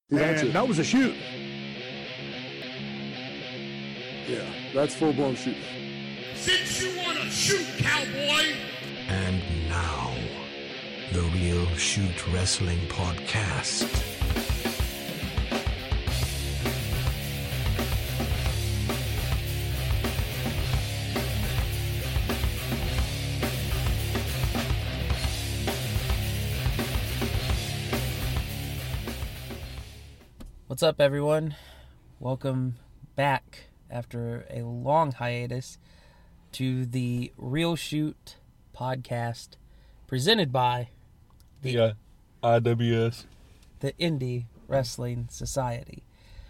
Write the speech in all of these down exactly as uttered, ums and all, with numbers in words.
And that was a shoot. Yeah, that's full-blown shoot. Since you want to shoot, cowboy. And now, the Real Shoot Wrestling Podcast. What's up, everyone? Welcome back after a long hiatus to the Real Shoot Podcast, presented by the yeah, I W S, the Indie Wrestling Society.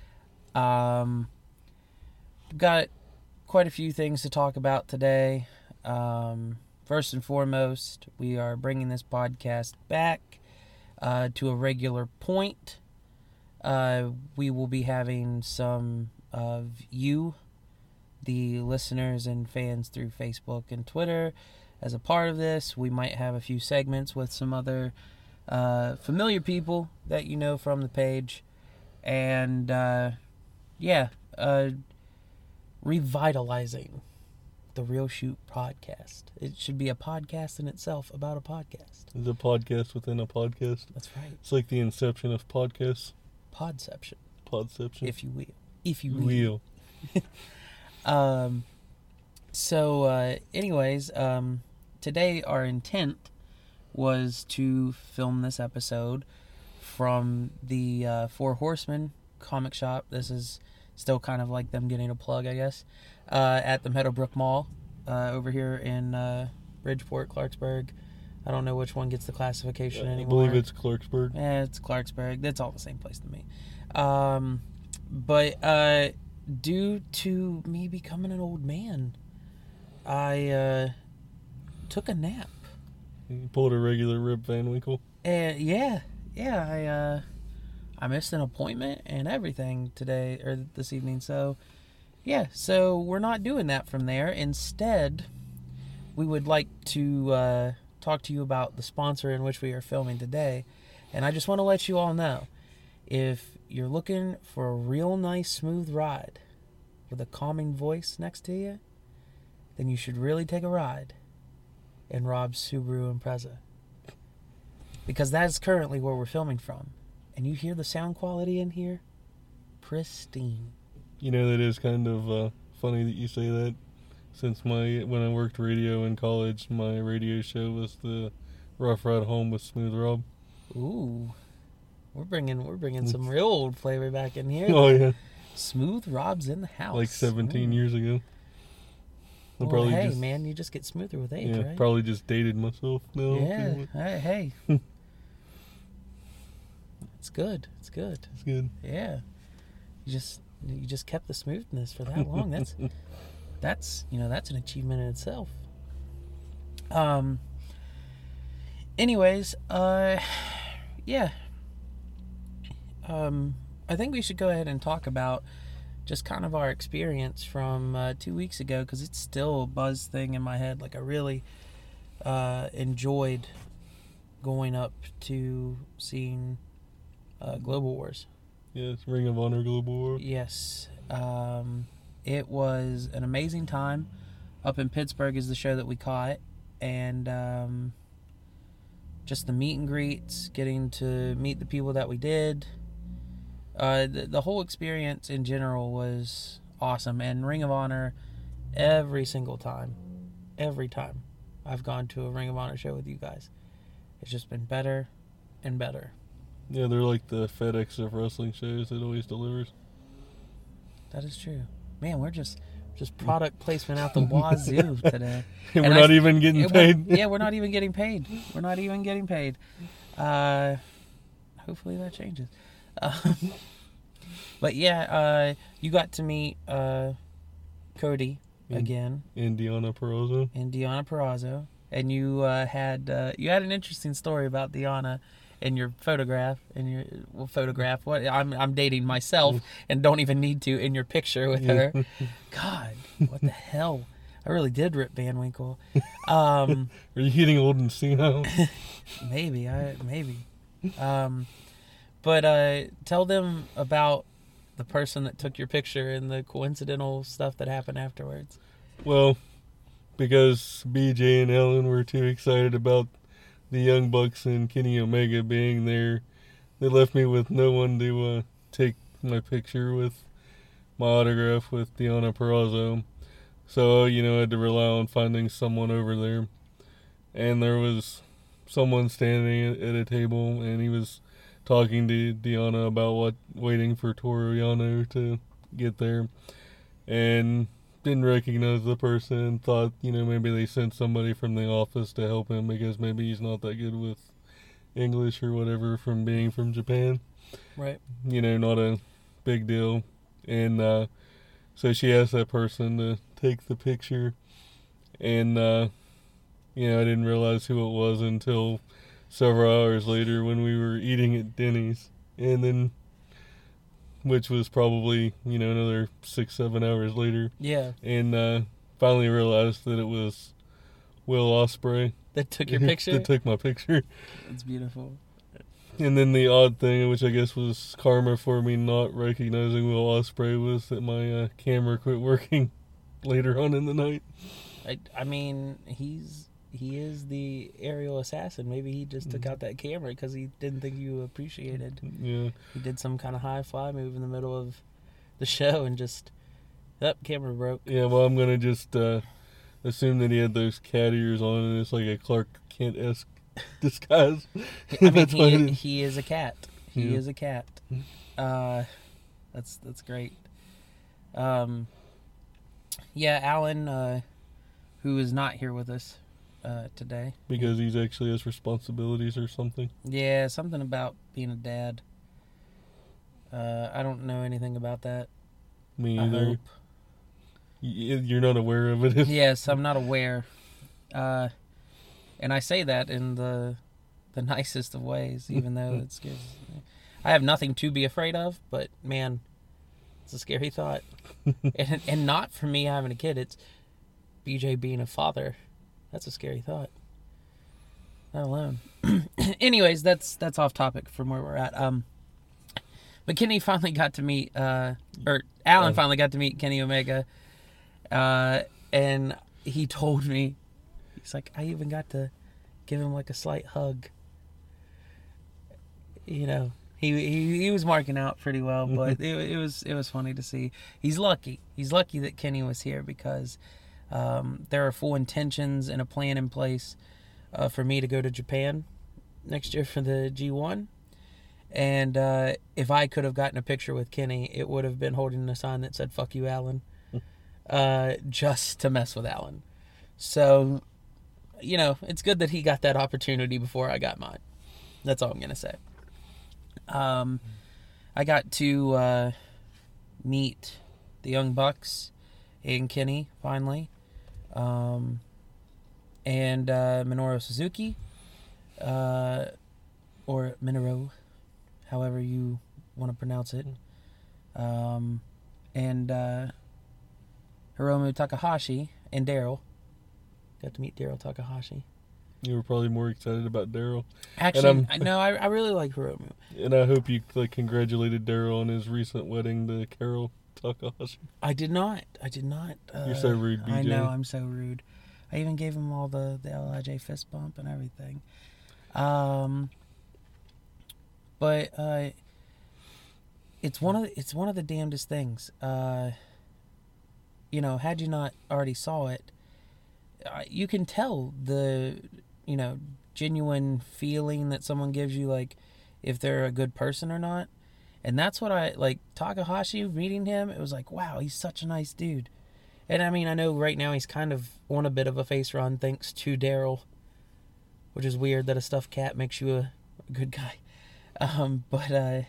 Um, we've got quite a few things to talk about today. Um, first and foremost, we are bringing this podcast back uh, to a regular point. Uh, we will be having some of you, the listeners and fans, through Facebook and Twitter as a part of this. We might have a few segments with some other uh, familiar people that you know from the page. And, uh, yeah, uh, revitalizing the Real Shoot Podcast. It should be a podcast in itself about a podcast. It's a podcast within a podcast. That's right. It's like the inception of podcasts. Podception. Podception. If you will. If you will. will. um, so, uh, anyways, um, today our intent was to film this episode from the uh, Four Horsemen comic shop. This is still kind of like them getting a plug, I guess, uh, at the Meadowbrook Mall uh, over here in uh, Bridgeport, Clarksburg. I don't know which one gets the classification I anymore. I believe it's Clarksburg. Yeah, it's Clarksburg. That's all the same place to me. Um, but uh, due to me becoming an old man, I uh, took a nap. You pulled a regular Rip Van Winkle. And yeah, yeah, I uh, I missed an appointment and everything today or this evening. So yeah, so we're not doing that from there. Instead, we would like to Uh, talk to you about the sponsor in which we are filming today. And I just want to let you all know, if you're looking for a real nice smooth ride with a calming voice next to you, then you should really take a ride in Rob's Subaru Impreza, because that is currently where we're filming from. And you hear the sound quality in here? Pristine. You know, that is kind of uh, funny that you say that. Since my when I worked radio in college, my radio show was the Rough Ride Home with Smooth Rob. Ooh, we're bringing we're bringing some real old flavor back in here. Oh yeah, Smooth Rob's in the house. like seventeen Ooh. years ago. Well, probably hey, just, man, you just get smoother with age, yeah, right? Probably just dated myself now. Yeah, hey, hey. It's good. It's good. It's good. Yeah, you just you just kept the smoothness for that long. That's. That's, you know, that's an achievement in itself. Um, anyways, uh, yeah. Um, I think we should go ahead and talk about just kind of our experience from uh, two weeks ago, because it's still a buzz thing in my head. Like, I really uh, enjoyed going up to seeing uh, Global Wars. Yes, Ring of Honor Global War. Yes. Um... It was an amazing time. Up in Pittsburgh is the show that we caught. And um, just the meet and greets, getting to meet the people that we did. Uh, the, the whole experience in general was awesome. And Ring of Honor, every single time, every time I've gone to a Ring of Honor show with you guys, it's just been better and better. Yeah, they're like the FedEx of wrestling shows. It always delivers. That is true. Man, we're just just product placement out the wazoo today. And, and we're I, not even getting paid. Yeah, we're not even getting paid. We're not even getting paid. Uh, hopefully that changes. Um, but yeah, uh, you got to meet uh, Cody and, again. And Deonna Purrazzo. And Deonna Purrazzo. And you uh, had uh, you had an interesting story about Deonna in your photograph, in your well, photograph. What I'm I'm dating myself and don't even need to in your picture with her. God, what the hell? I really did rip Van Winkle. Um, Are you getting old and senile? maybe I maybe. Um, But uh, tell them about the person that took your picture and the coincidental stuff that happened afterwards. Well, because B J and Ellen were too excited about the Young Bucks and Kenny Omega being there, they left me with no one to uh, take my picture with my autograph with Deonna Purrazzo. So, you know, I had to rely on finding someone over there. And there was someone standing at a table, and he was talking to Deonna about what waiting for Toru Yano to get there. And didn't recognize the person, thought, you know, maybe they sent somebody from the office to help him because maybe he's not that good with English or whatever from being from Japan. Right. You know, not a big deal. And uh, so she asked that person to take the picture. And, uh, you know, I didn't realize who it was until several hours later when we were eating at Denny's. And then, which was probably, you know, another six, seven hours later. Yeah. And uh, finally realized that it was Will Ospreay. That took your picture? that took my picture. That's beautiful. And then the odd thing, which I guess was karma for me not recognizing Will Ospreay, was that my uh, camera quit working later on in the night. I, I mean, he's he is the aerial assassin. Maybe he just took out that camera because he didn't think you appreciated. Yeah. He did some kind of high fly move in the middle of the show and just, up, oh, camera broke. Yeah, well, I'm going to just uh, assume that he had those cat ears on and it's like a Clark Kent-esque disguise. I mean, he, he is a cat. He Yeah. is a cat. Uh, that's that's great. Um, yeah, Alan, uh, who is not here with us uh, today. Because he's actually has responsibilities or something. Yeah, something about being a dad. Uh, I don't know anything about that. Me I either. hope. Y- You're not aware of it. Yes, I'm not aware. Uh, and I say that in the the nicest of ways, even though it scares me. I have nothing to be afraid of, but man, it's a scary thought. and and not for me having a kid, it's B J being a father. That's a scary thought. Not alone. Anyways, that's that's off topic from where we're at. Um, but Kenny finally got to meet, uh, or Alan Oh. finally got to meet Kenny Omega, uh, and he told me, he's like, I even got to give him like a slight hug. You know, he he, he was marking out pretty well, but it, it was it was funny to see. He's lucky. He's lucky that Kenny was here because um, there are full intentions and a plan in place uh, for me to go to Japan next year for the G one. And uh, if I could have gotten a picture with Kenny, it would have been holding a sign that said, fuck you, Alan. uh, just to mess with Alan. So, you know, it's good that he got that opportunity before I got mine. That's all I'm going to say. Um, I got to uh, meet the Young Bucks and Kenny, finally. Um, and uh, Minoru Suzuki, uh, or Minoru, however you want to pronounce it. Um, and uh, Hiromu Takahashi and Daryl. Got to meet Daryl Takahashi. You were probably more excited about Daryl. Actually, I, no, I, I really like Hiromu. And I hope you like congratulated Daryl on his recent wedding to Carol Takahashi. I did not. I did not. Uh, You're so rude, B J. I know, I'm so rude. I even gave him all the, the L I J fist bump and everything. Um, but uh, it's one of the, it's one of the damnedest things. Uh, you know, had you not already saw it, uh, you can tell the, you know, genuine feeling that someone gives you, like if they're a good person or not. And that's what I like. Takahashi, meeting him, it was like, wow, he's such a nice dude. And I mean, I know right now he's kind of on a bit of a face run thanks to Daryl, which is weird that a stuffed cat makes you a, a good guy. Um, but uh,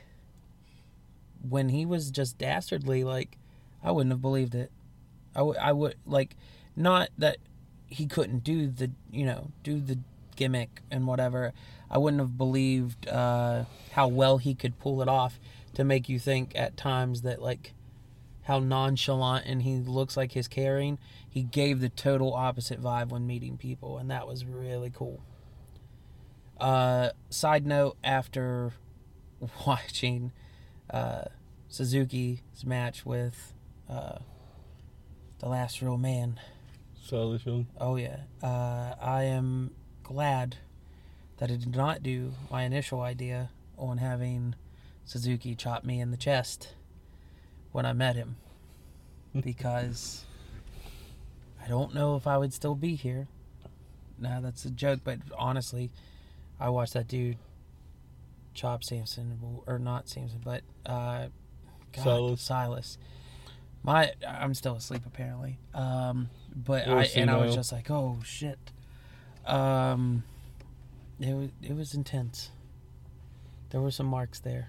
when he was just dastardly, like, I wouldn't have believed it. I, w- I would, like, not that he couldn't do the, you know, do the gimmick and whatever. I wouldn't have believed uh, how well he could pull it off to make you think at times that, like, how nonchalant and he looks like his caring. He gave the total opposite vibe when meeting people, and that was really cool. Uh, side note, after watching uh, Suzuki's match with uh, the last real man. Silas Young. Oh, yeah. Uh, I am glad that I did not do my initial idea on having Suzuki chop me in the chest when I met him. Because I don't know if I would still be here. Nah, that's a joke, but honestly, I watched that dude chop Samson, or not Samson, but uh, God, Silas. Silas. My, I'm still asleep apparently. Um, but Or I and I was senile. just like, oh shit. Um, it was it was intense. There were some marks there.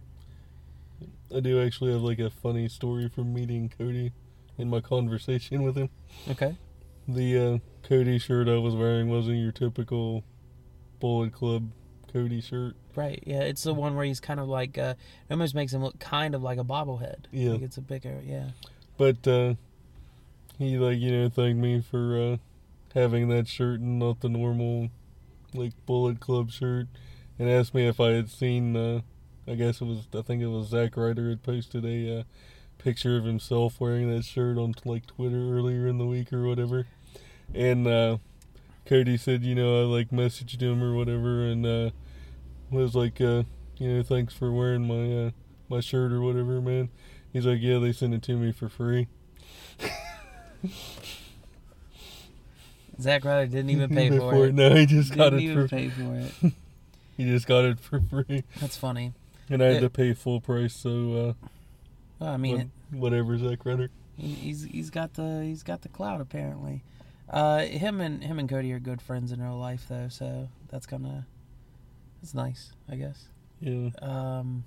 I do actually have like a funny story from meeting Cody in my conversation with him. Okay. The uh, Cody shirt I was wearing wasn't your typical Bullet Club Cody shirt. Right. Yeah, it's the one where he's kind of like uh, it almost makes him look kind of like a bobblehead. Yeah. Like it's a bigger. Yeah. But uh, he, like, you know, thanked me for uh, having that shirt and not the normal, like, Bullet Club shirt. And asked me if I had seen, uh, I guess it was, I think it was Zack Ryder had posted a uh, picture of himself wearing that shirt on, like, Twitter earlier in the week or whatever. And uh, Cody said, you know, I, like, messaged him or whatever and uh, was like, uh, you know, thanks for wearing my, uh, my shirt or whatever, man. He's like, yeah, they sent it to me for free. Zack Ryder didn't even pay for it. No, he just got Didn't it even for pay for it. he just got it for free. That's funny. And I had It- to pay full price, so uh Well, I mean, what- it, whatever, Zack Ryder. he- he's he's got the he's got the clout apparently. Uh, him and him and Cody are good friends in real life though, so that's kind of that's nice, I guess. Yeah. Um,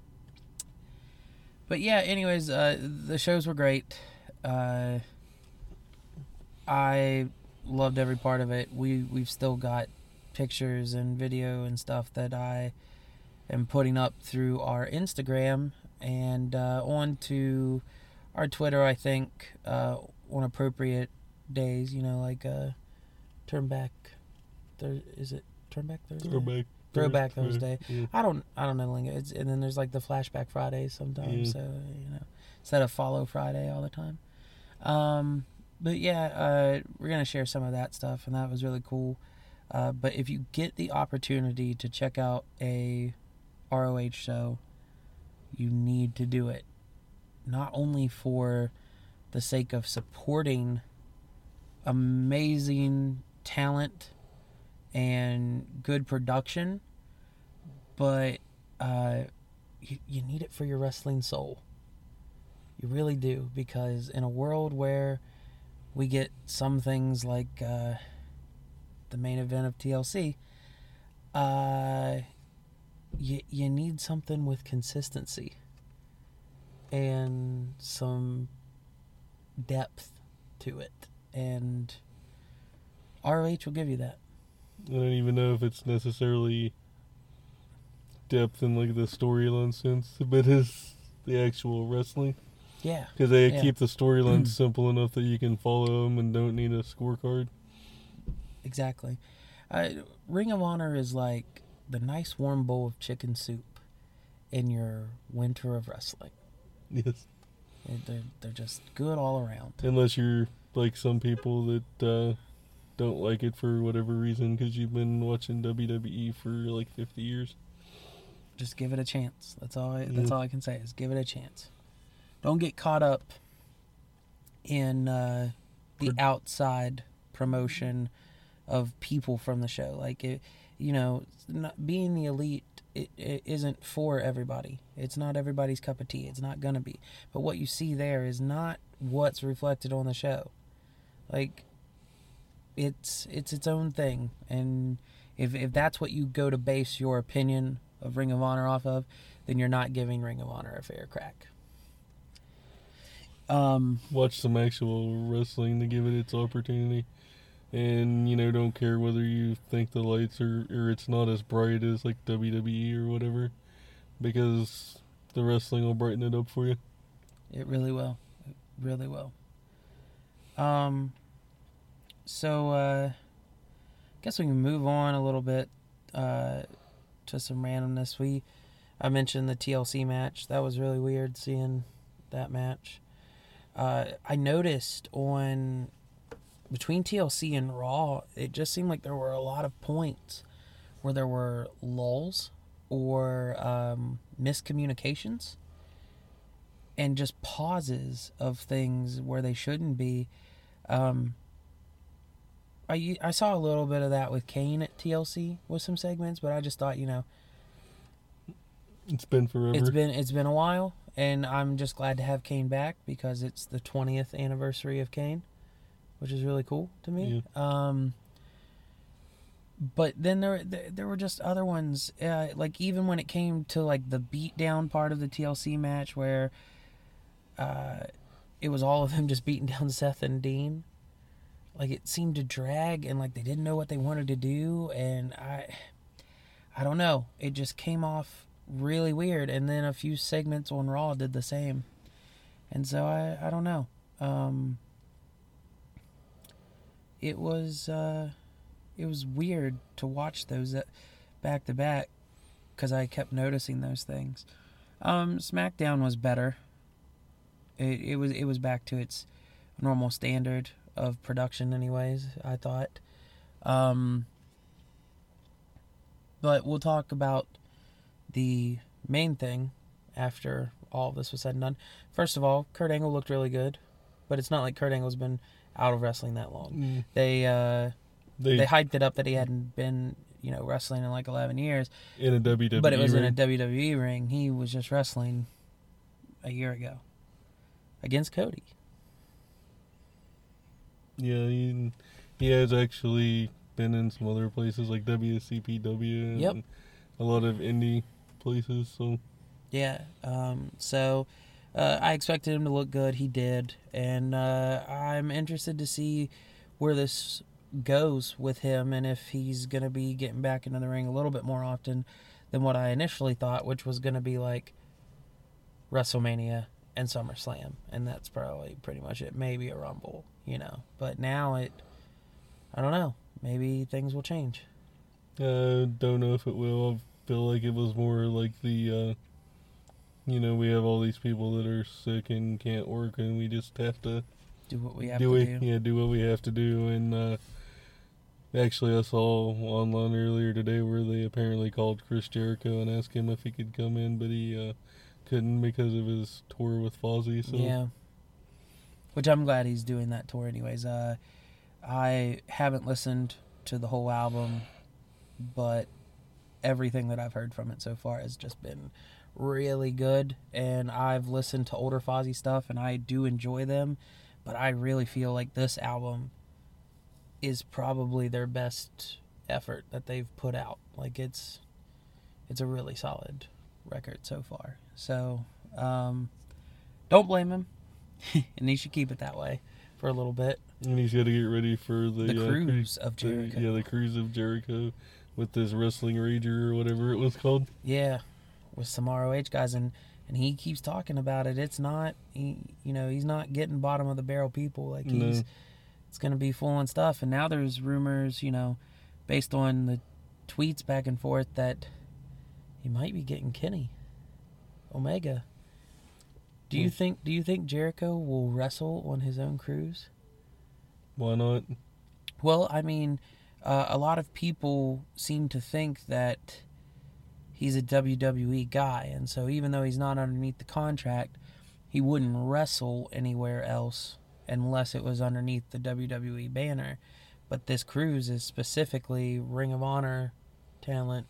but yeah, anyways, uh, the shows were great. Uh, I loved every part of it. We we've still got pictures and video and stuff that I am putting up through our Instagram and uh, on to our Twitter. I think uh, on appropriate days, you know, like uh, turn back. There is it turn back Thursday. Throwback. Throwback Thursday. Thursday. Yeah. I don't I don't know the lingo. It's, and then there's like the flashback Fridays sometimes. Yeah. So you know, instead of follow Friday all the time. Um, but yeah, uh, we're gonna share some of that stuff, and that was really cool. Uh, but if you get the opportunity to check out a R O H show, you need to do it. Not only for the sake of supporting amazing talent and good production, but uh, you, you need it for your wrestling soul. You really do, because in a world where we get some things like uh, the main event of T L C, uh, you, you need something with consistency and some depth to it, and R O H will give you that. I don't even know if it's necessarily depth in like the storyline sense, but it's the actual wrestling. Yeah. Because they Yeah. keep the storyline simple enough that you can follow them and don't need a scorecard. Exactly. Uh, Ring of Honor is like the nice warm bowl of chicken soup in your winter of wrestling. Yes. They're, they're just good all around. Unless you're like some people that uh, don't like it for whatever reason because you've been watching W W E for like fifty years. Just give it a chance. That's all I, that's Yeah. all I can say is give it a chance. Don't get caught up in uh, the outside promotion of people from the show. Like, it, you know, not, being the elite, it, it isn't for everybody. It's not everybody's cup of tea. It's not going to be. But what you see there is not what's reflected on the show. Like, it's it's its own thing. And if if that's what you go to base your opinion of Ring of Honor off of, then you're not giving Ring of Honor a fair crack. Um, Watch some actual wrestling to give it its opportunity. And, you know, don't care whether you think the lights are, or it's not as bright as like W W E or whatever. Because the wrestling will brighten it up for you. It really will. It really will. Um, so, uh, I guess we can move on a little bit, uh, to some randomness. We, I mentioned the T L C match. That was really weird seeing that match. Uh, I noticed on between T L C and Raw, it just seemed like there were a lot of points where there were lulls or um, miscommunications and just pauses of things where they shouldn't be. Um, I, I saw a little bit of that with Kane at T L C with some segments, but I just thought, you know, It's been forever. it's been it's been a while, and I'm just glad to have Kane back because it's the twentieth anniversary of Kane, which is really cool to me. Yeah. Um, but then there, there there were just other ones, uh, like even when it came to like the beatdown part of the T L C match where uh, it was all of them just beating down Seth and Dean. Like it seemed to drag, and like they didn't know what they wanted to do, and I, I don't know. It just came off really weird, and then a few segments on Raw did the same, and so I, I don't know. Um, it was, uh, it was weird to watch those back to back, because I kept noticing those things. Um, SmackDown was better. It it was it was back to its normal standard of production anyways, I thought. Um, but we'll talk about the main thing after all of this was said and done. First of all, Kurt Angle looked really good, but it's not like Kurt Angle's been out of wrestling that long. Mm. They, uh, they they hyped it up that he hadn't been, you know, wrestling in like eleven years. In a W W E But it was ring. in a W W E ring. He was just wrestling a year ago against Cody. Yeah, he, he has actually been in some other places like W C P W and yep. a lot of indie places. So yeah, um, so uh, I expected him to look good. He did, and uh, I'm interested to see where this goes with him and if he's going to be getting back into the ring a little bit more often than what I initially thought, which was going to be like WrestleMania and SummerSlam, and that's probably pretty much it. Maybe a Rumble, you know. But now it, I don't know. Maybe things will change. I uh, don't know if it will. I feel like it was more like the, uh, you know, we have all these people that are sick and can't work, and we just have to do what we have do to it, do. Yeah, do what we have to do. And uh, actually, I saw online earlier today where they apparently called Chris Jericho and asked him if he could come in, but he uh, couldn't because of his tour with Fozzy. So. Yeah. Which I'm glad he's doing that tour anyways. Uh, I haven't listened to the whole album, but everything that I've heard from it so far has just been really good. And I've listened to older Fozzy stuff, and I do enjoy them. But I really feel like this album is probably their best effort that they've put out. Like, it's it's a really solid record so far. So, um, don't blame him. And he should keep it that way for a little bit. And he's got to get ready for the, the uh, Cruise of Jericho. The, yeah, the Cruise of Jericho with this Wrestling Rager or whatever it was called. Yeah, with some R O H guys, and, and he keeps talking about it. It's not, he, you know, he's not getting bottom of the barrel people. Like he's, no. It's going to be full on stuff. And now there's rumors, you know, based on the tweets back and forth that he might be getting Kenny Omega. Do you think do you think Jericho will wrestle on his own cruise? Why not? Well, I mean, uh, a lot of people seem to think that he's a W W E guy, and so even though he's not underneath the contract, he wouldn't wrestle anywhere else unless it was underneath the W W E banner. But this cruise is specifically Ring of Honor talent.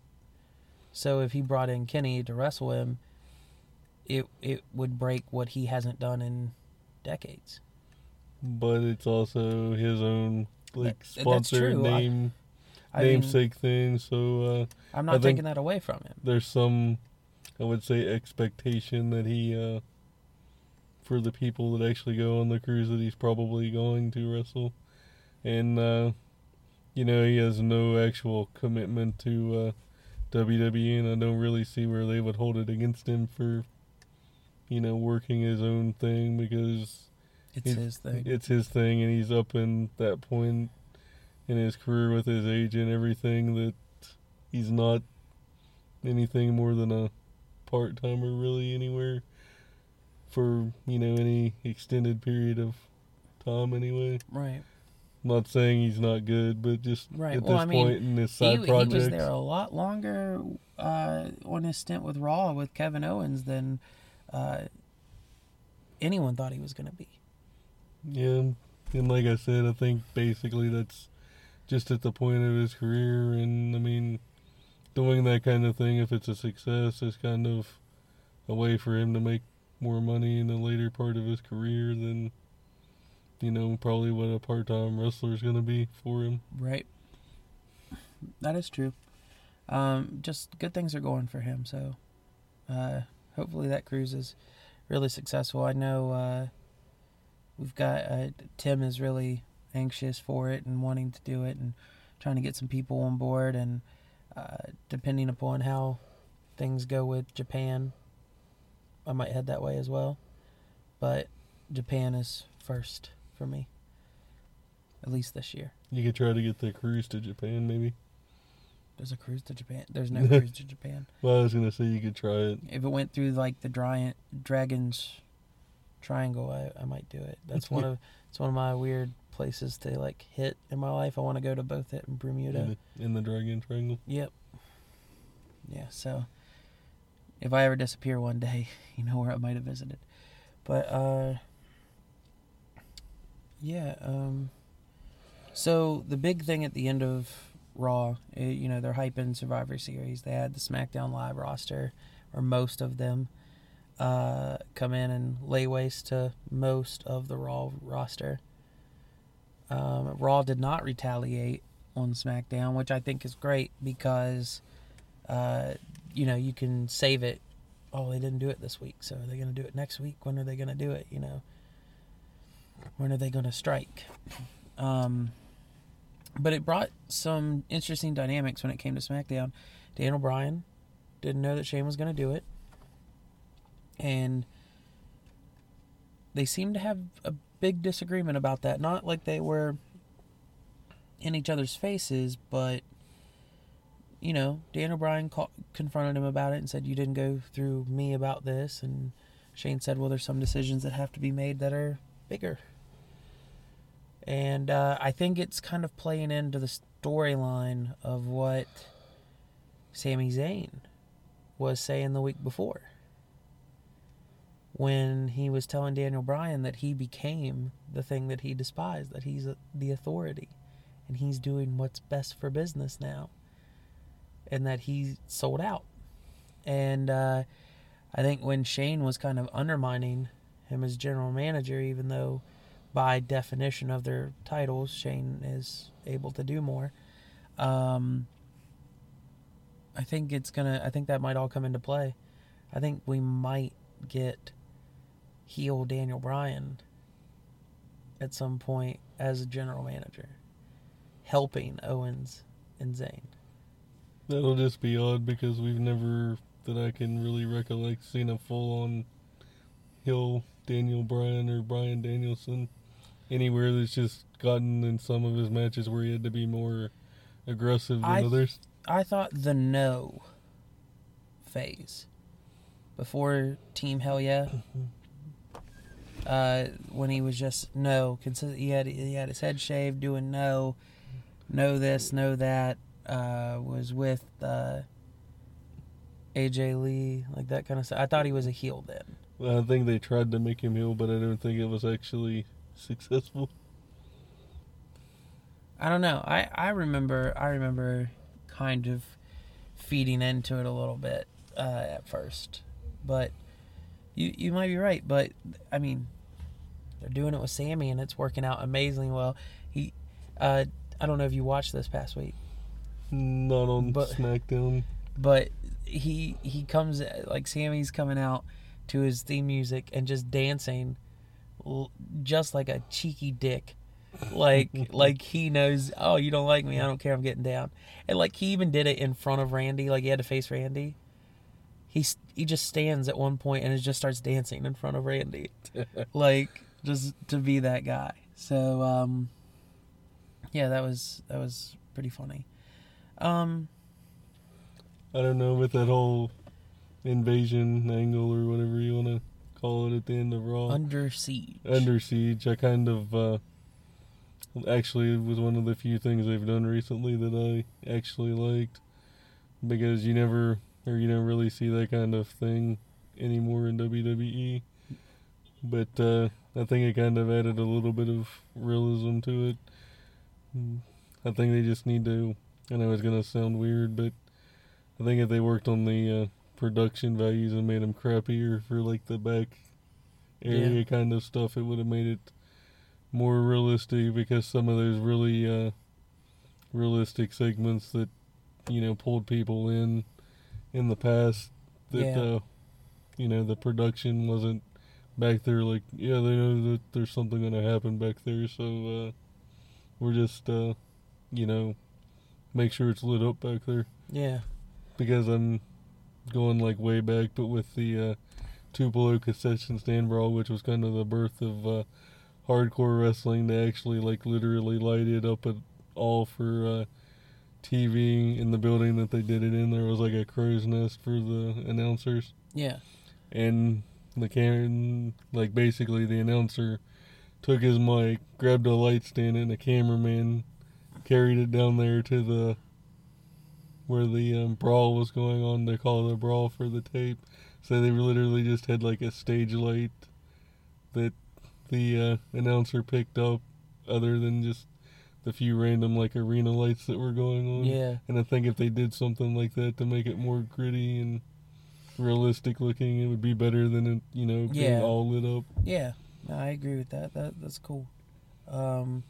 So if he brought in Kenny to wrestle him, it it would break what he hasn't done in decades. But it's also his own like that, sponsor name I, I namesake mean, thing. So uh, I'm not I taking that away from him. There's some, I would say, expectation that he, uh, for the people that actually go on the cruise, that he's probably going to wrestle, and uh, you know, he has no actual commitment to uh, W W E, and I don't really see where they would hold it against him for, you know, working his own thing, because it's his thing. It's his thing, and he's up in that point in his career with his age and everything that he's not anything more than a part-timer really anywhere for, you know, any extended period of time anyway. Right. I'm not saying he's not good, but just Right. at Well, this I mean, point in his He, side he projects. was there a lot longer uh, on his stint with Raw with Kevin Owens than uh, anyone thought he was going to be. Yeah, and like I said, I think basically that's just at the point of his career, and I mean, doing that kind of thing, if it's a success, is kind of a way for him to make more money in the later part of his career than, you know, probably what a part-time wrestler is going to be for him. Right. That is true. Um, just good things are going for him, so uh, hopefully that cruise is really successful. I know uh, we've got uh, Tim is really anxious for it and wanting to do it and trying to get some people on board, and uh, depending upon how things go with Japan, I might head that way as well. But Japan is first for me, at least this year. You could try to get the cruise to Japan, maybe. There's a cruise to Japan. There's no cruise to Japan. Well, I was going to say you could try it. If it went through like the Dry- Dragon's Triangle, I, I might do it. That's one of it's one of my weird places to like hit in my life. I want to go to both it and Bermuda. In the, in the Dragon Triangle. Yep. Yeah. So if I ever disappear one day, you know where I might have visited. But uh, yeah. Um. So the big thing at the end of Raw, eh, you know, they're hyping Survivor Series. They had the SmackDown Live roster, or most of them, uh, come in and lay waste to most of the Raw roster. Um, Raw did not retaliate on SmackDown, which I think is great because, uh, you know, you can save it. Oh, they didn't do it this week, so are they going to do it next week? When are they going to do it, you know? When are they going to strike? Um... But it brought some interesting dynamics when it came to SmackDown. Daniel Bryan didn't know that Shane was going to do it. And they seemed to have a big disagreement about that. Not like they were in each other's faces, but, you know, Daniel Bryan call, confronted him about it and said, you didn't go through me about this. And Shane said, well, there's some decisions that have to be made that are bigger. And uh, I think it's kind of playing into the storyline of what Sami Zayn was saying the week before, when he was telling Daniel Bryan that he became the thing that he despised, that he's a, the authority, and he's doing what's best for business now, and that he sold out. And uh, I think when Shane was kind of undermining him as general manager, even though by definition of their titles, Shane is able to do more. Um, I think it's gonna. I think that might all come into play. I think we might get heel Daniel Bryan at some point as a general manager, helping Owens and Zayn. That'll just be odd because we've never, that I can really recollect, seen a full-on heel Daniel Bryan or Bryan Danielson anywhere. That's just gotten in some of his matches where he had to be more aggressive than I, others. I thought the no phase before Team Hell Yeah, uh, when he was just no, consist- he had he had his head shaved, doing no, no this, no that, uh, was with uh, A J Lee, like that kind of stuff. I thought he was a heel then. Well, I think they tried to make him heel, but I don't think it was actually successful. I don't know. I, I remember I remember kind of feeding into it a little bit uh, at first, but you you might be right. But I mean, they're doing it with Sami, and it's working out amazingly well. He, uh, I don't know if you watched this past week, Not on But- SmackDown. but he he comes like Sammy's coming out to his theme music and just dancing, l- just like a cheeky dick. Like like he knows, oh, you don't like me, I don't care, I'm getting down. And like he even did it in front of Randy, like he had to face Randy. He he just stands at one point and it just starts dancing in front of Randy, like just to be that guy. So um, yeah, that was that was pretty funny. Um, I don't know, with that whole invasion angle or whatever you want to call it at the end of Raw. Under Siege. Under Siege. I kind of, uh, actually, it was one of the few things they've done recently that I actually liked. Because you never, or you don't really see that kind of thing anymore in W W E. But uh, I think it kind of added a little bit of realism to it. I think they just need to, I know it's going to sound weird, but I think if they worked on the uh, production values and made them crappier for like the back area Yeah. kind of stuff, it would have made it more realistic, because some of those really uh, realistic segments that, you know, pulled people in in the past, that, Yeah. uh, you know, the production wasn't back there like, yeah, they know that there's something going to happen back there, so uh, we're just, uh, you know, make sure it's lit up back there. Yeah. Because I'm going like way back, but with the uh, Tupelo concession stand brawl, which was kind of the birth of uh, hardcore wrestling, to actually like literally light it up at all for uh, T V in the building that they did it in. There was like a crow's nest for the announcers. Yeah. And the cam, like basically the announcer took his mic, grabbed a light stand, and a cameraman carried it down there to the where the um, brawl was going on. They call it a brawl for the tape. So they literally just had like a stage light that the uh, announcer picked up, other than just the few random like arena lights that were going on. Yeah. And I think if they did something like that to make it more gritty and realistic looking, it would be better than it, you know, being Yeah. all lit up. Yeah, no, I agree with that. That that's cool. Um,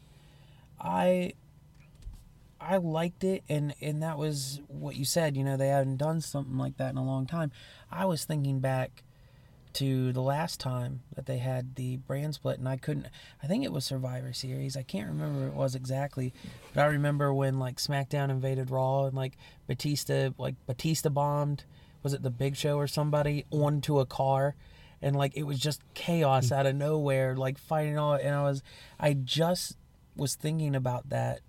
I I liked it, and and that was what you said. You know, they haven't done something like that in a long time. I was thinking back to the last time that they had the brand split, and I couldn't. I think it was Survivor Series. I can't remember what it was exactly, but I remember when like SmackDown invaded Raw, and like Batista, like Batista bombed. Was it the Big Show or somebody onto a car? And like it was just chaos out of nowhere, like fighting all. And I was, I just was thinking about that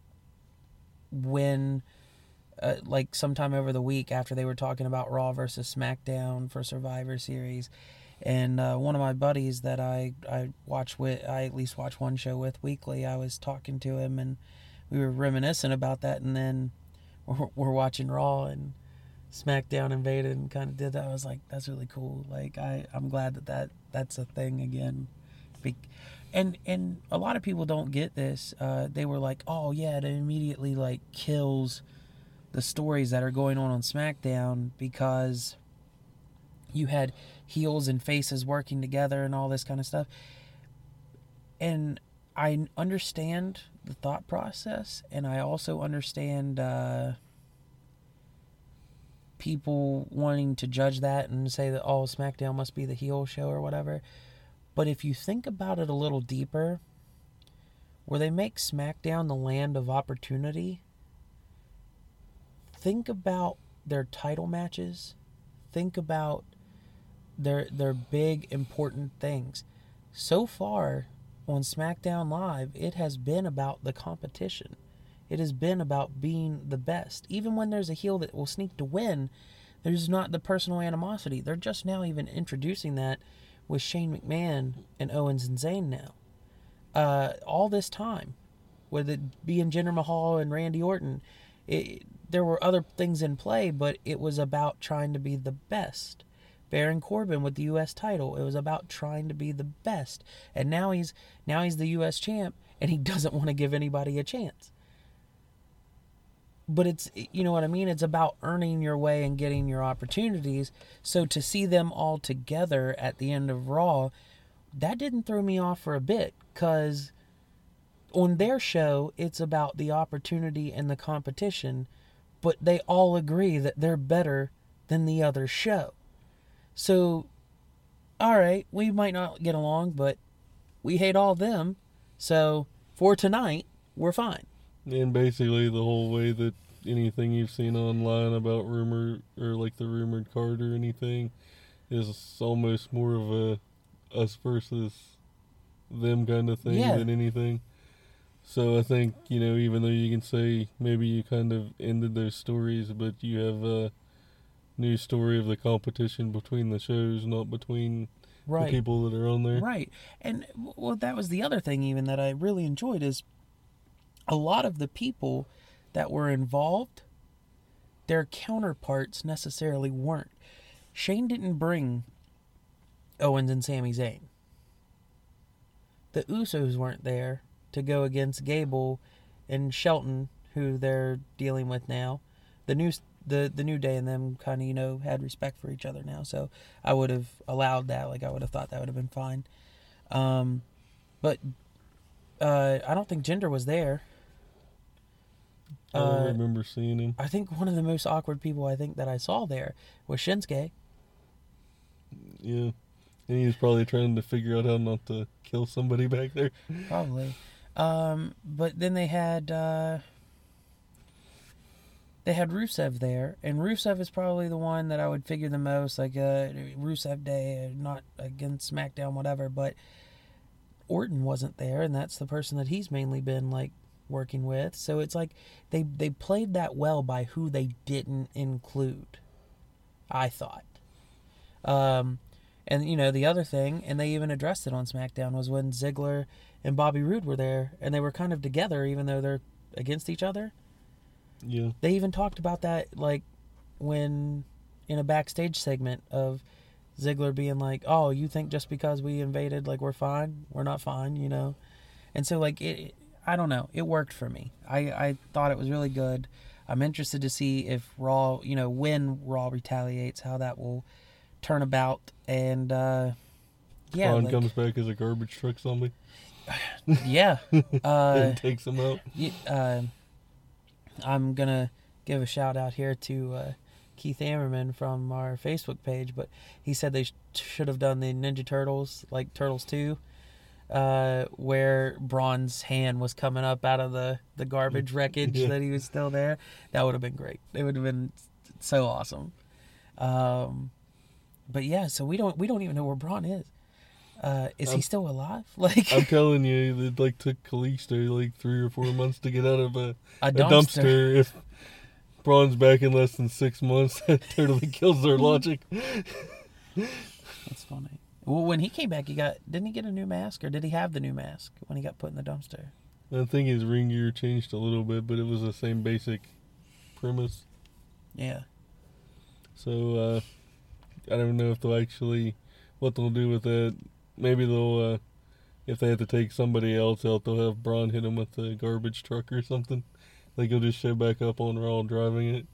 when, uh, like sometime over the week after they were talking about Raw versus SmackDown for Survivor Series, and uh, one of my buddies that I I watch with, I at least watch one show with weekly. I was talking to him, and we were reminiscing about that, and then we're, we're watching Raw, and SmackDown invaded and kind of did that. I was like, that's really cool. Like, I, I'm glad that, that that's a thing again. Be- and and a lot of people don't get this. Uh, they were like, oh, yeah, it immediately, like, kills the stories that are going on on SmackDown because you had heels and faces working together and all this kind of stuff. And I understand the thought process, and I also understand... Uh, people wanting to judge that and say that, oh, SmackDown must be the heel show or whatever. But if you think about it a little deeper, where they make SmackDown the land of opportunity, think about their title matches. Think about their their big, important things. So far on SmackDown Live, it has been about the competition. It has been about being the best. Even when there's a heel that will sneak to win, there's not the personal animosity. They're just now even introducing that with Shane McMahon and Owens and Zayn now. Uh, all this time, whether it be in Jinder Mahal and Randy Orton, it, there were other things in play, but it was about trying to be the best. Baron Corbin with the U S title, it was about trying to be the best. And now he's now he's the U S champ, and he doesn't want to give anybody a chance. But it's, you know what I mean? It's about earning your way and getting your opportunities. So to see them all together at the end of Raw, that didn't throw me off for a bit. Because on their show, it's about the opportunity and the competition. But they all agree that they're better than the other show. So, all right, we might not get along, but we hate all them. So for tonight, we're fine. And basically the whole way that anything you've seen online about rumor, or like the rumored card or anything, is almost more of a us versus them kind of thing Yeah. than anything. So I think, you know, even though you can say maybe you kind of ended those stories, but you have uh, news story of the competition between the shows, not between Right. the people that are on there. Right. And, well, that was the other thing even that I really enjoyed is a lot of the people that were involved, their counterparts necessarily weren't. Shane didn't bring Owens and Sami Zayn. The Usos weren't there to go against Gable and Shelton, who they're dealing with now. The new the the New Day and them kind of, you know, had respect for each other now, so I would have allowed that. Like, I would have thought that would have been fine. Um, but uh, I don't think Jinder was there. I don't Uh, remember seeing him. I think one of the most awkward people I think that I saw there was Shinsuke. Yeah. And he was probably trying to figure out how not to kill somebody back there. Probably. Um, but then they had uh, they had Rusev there, and Rusev is probably the one that I would figure the most, like uh, Rusev Day, not against SmackDown, whatever. But Orton wasn't there, and that's the person that he's mainly been like working with. So it's like they they played that well by who they didn't include, I thought. Um, and you know, the other thing, and they even addressed it on SmackDown, was when Ziggler and Bobby Roode were there, and they were kind of together even though they're against each other. Yeah. They even talked about that, like, when in a backstage segment of Ziggler being like, oh, you think just because we invaded, like, we're fine? We're not fine, you know? And so, like, it, I don't know. It worked for me. I, I thought it was really good. I'm interested to see if Raw, you know, when Raw retaliates, how that will turn about. And, uh, yeah. Braun like, comes back as a garbage truck zombie. Yeah. Uh, And takes him out. y- uh, I'm going to give a shout out here to uh, Keith Ammerman from our Facebook page, but he said they sh- should have done the Ninja Turtles, like Turtles two, uh, where Braun's hand was coming up out of the, the garbage wreckage Yeah. that he was still there. That would have been great. It would have been so awesome. Um, but yeah, so we don't we don't even know where Braun is. Uh, is he I'm- still alive? Like I'm telling you, it like took Kalisto like three or four months to get out of a, a a dumpster. dumpster. If Braun's back in less than six months, that totally kills their logic. That's funny. Well, when he came back, he got didn't he get a new mask, or did he have the new mask when he got put in the dumpster? I think his ring gear changed a little bit, but it was the same basic premise. Yeah. So uh, I don't know if they'll actually what they'll do with that. Maybe they'll, uh, if they have to take somebody else out, they'll have Braun hit him with a garbage truck or something. Like he'll just show back up on Raw driving it.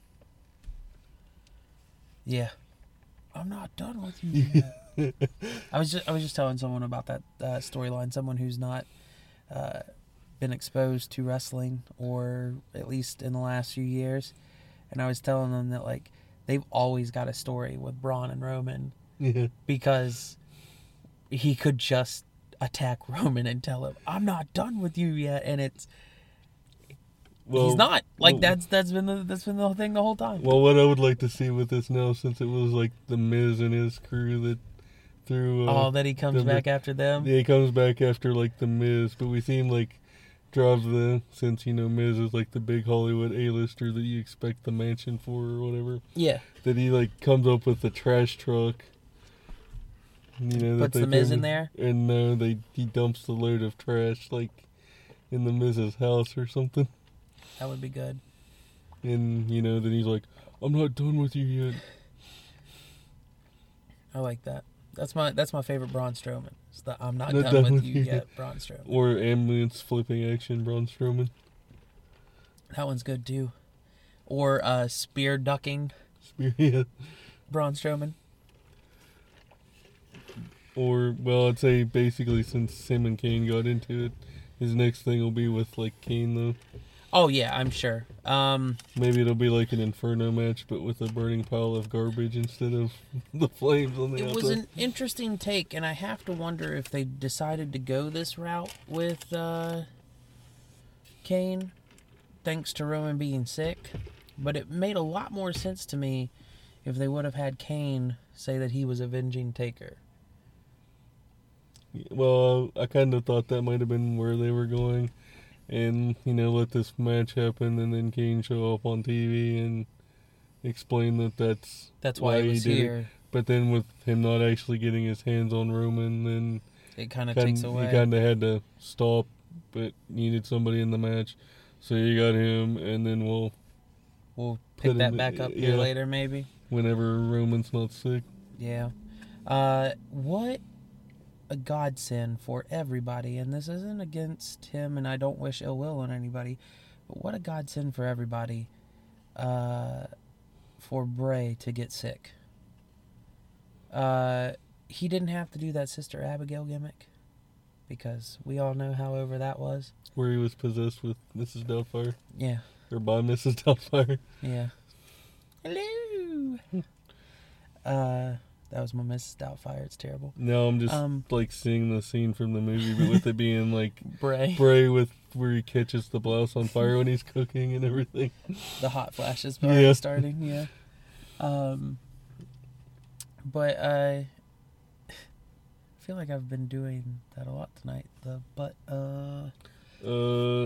Yeah. I'm not done with you yet. I was just I was just telling someone about that uh, storyline. Someone who's not uh, been exposed to wrestling, or at least in the last few years, and I was telling them that like they've always got a story with Braun and Roman Yeah. because he could just attack Roman and tell him, "I'm not done with you yet," and it's Well, he's not like well, that's that's been the that's been the whole thing the whole time. Well, what I would like to see with this now, since it was like the Miz and his crew that threw. Uh, oh, that he comes the- back after them. Yeah, he comes back after like the Miz, but we see him like drive the, since you know Miz is like the big Hollywood A-lister that you expect the mansion for or whatever. Yeah, That he like comes up with the trash truck. You know, that puts they the Miz put in there. And no, they he dumps the load of trash like in the Miz's house or something. That would be good. And you know, then he's like, "I'm not done with you yet." I like that. That's my that's my favorite Braun Strowman. It's the I'm not, Not done, with you yet, Braun Strowman. Or ambulance flipping action, Braun Strowman. That one's good too. Or uh, spear ducking Spear, yeah. Braun Strowman. Or, well, I'd say basically since him and Kane got into it, his next thing will be with, like, Kane, though. Oh yeah, I'm sure. Um, Maybe it'll be like an Inferno match, but with a burning pile of garbage instead of the flames on the it outside. was an interesting take, and I have to wonder if they decided to go this route with uh, Kane, thanks to Roman being sick. But it made a lot more sense to me if they would have had Kane say that he was avenging Taker. Well, I kind of thought that might have been where they were going. And, you know, let this match happen and then Kane show up on T V and explain that that's That's why, he was did here. it. But then with him not actually getting his hands on Roman, then It kind of kinda, takes away. he kind of had to stop, but needed somebody in the match. So you got him, and then we'll We'll pick put that him- back up here yeah. later, maybe. whenever Roman's not sick. Yeah. Uh, what a godsend for everybody. And this isn't against him, and I don't wish ill will on anybody. But what a godsend for everybody uh, for Bray to get sick. Uh, he didn't have to do that Sister Abigail gimmick, because we all know how over that was. Where he was possessed with Missus Doubtfire. Yeah. Or by Missus Doubtfire. Yeah. Hello. uh, that was my Missus Doubtfire. It's terrible. Now I'm just Um, like seeing the scene from the movie, but with it being like Bray. Bray with where he catches the blouse on fire when he's cooking and everything. The hot flashes already Yeah. starting, yeah. Um, but I feel like I've been doing that a lot tonight. The but uh, Uh,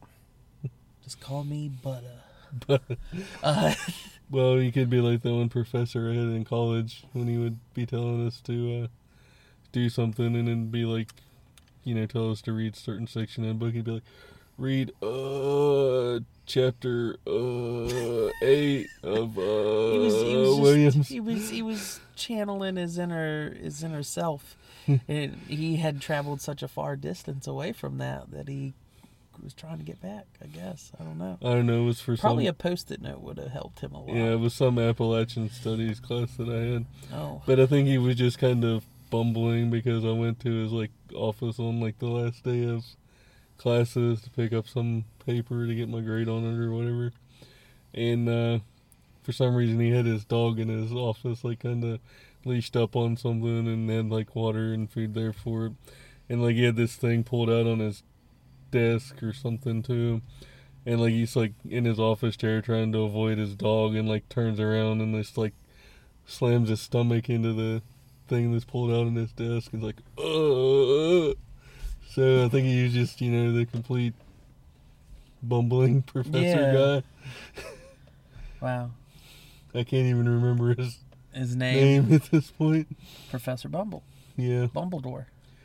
just call me Butter. but, Uh, well, you could be like that one professor I had in college when he would be telling us to uh, do something and then be like, you know, tell us to read certain section in the book. He'd be like, read uh chapter uh eight of uh he was he was Williams. just, he was he was channeling his inner his inner self, and he had traveled such a far distance away from that that he was trying to get back. I guess I don't know. I don't know. It was for Probably some. a post-it note would have helped him a lot. Yeah, it was some Appalachian Studies class that I had. Oh. But I think he was just kind of bumbling because I went to his like office on like the last day of classes to pick up some paper to get my grade on it or whatever. And uh, for some reason he had his dog in his office like kind of leashed up on something and had like water and food there for it. And like he had this thing pulled out on his desk or something too. And like he's like in his office chair trying to avoid his dog and like turns around and just like slams his stomach into the thing that's pulled out on his desk and is like, uh So I think he was just, you know, the complete bumbling professor Yeah. guy. Wow. I can't even remember his His name, name at this point. Professor Bumble. Yeah. Bumbledore.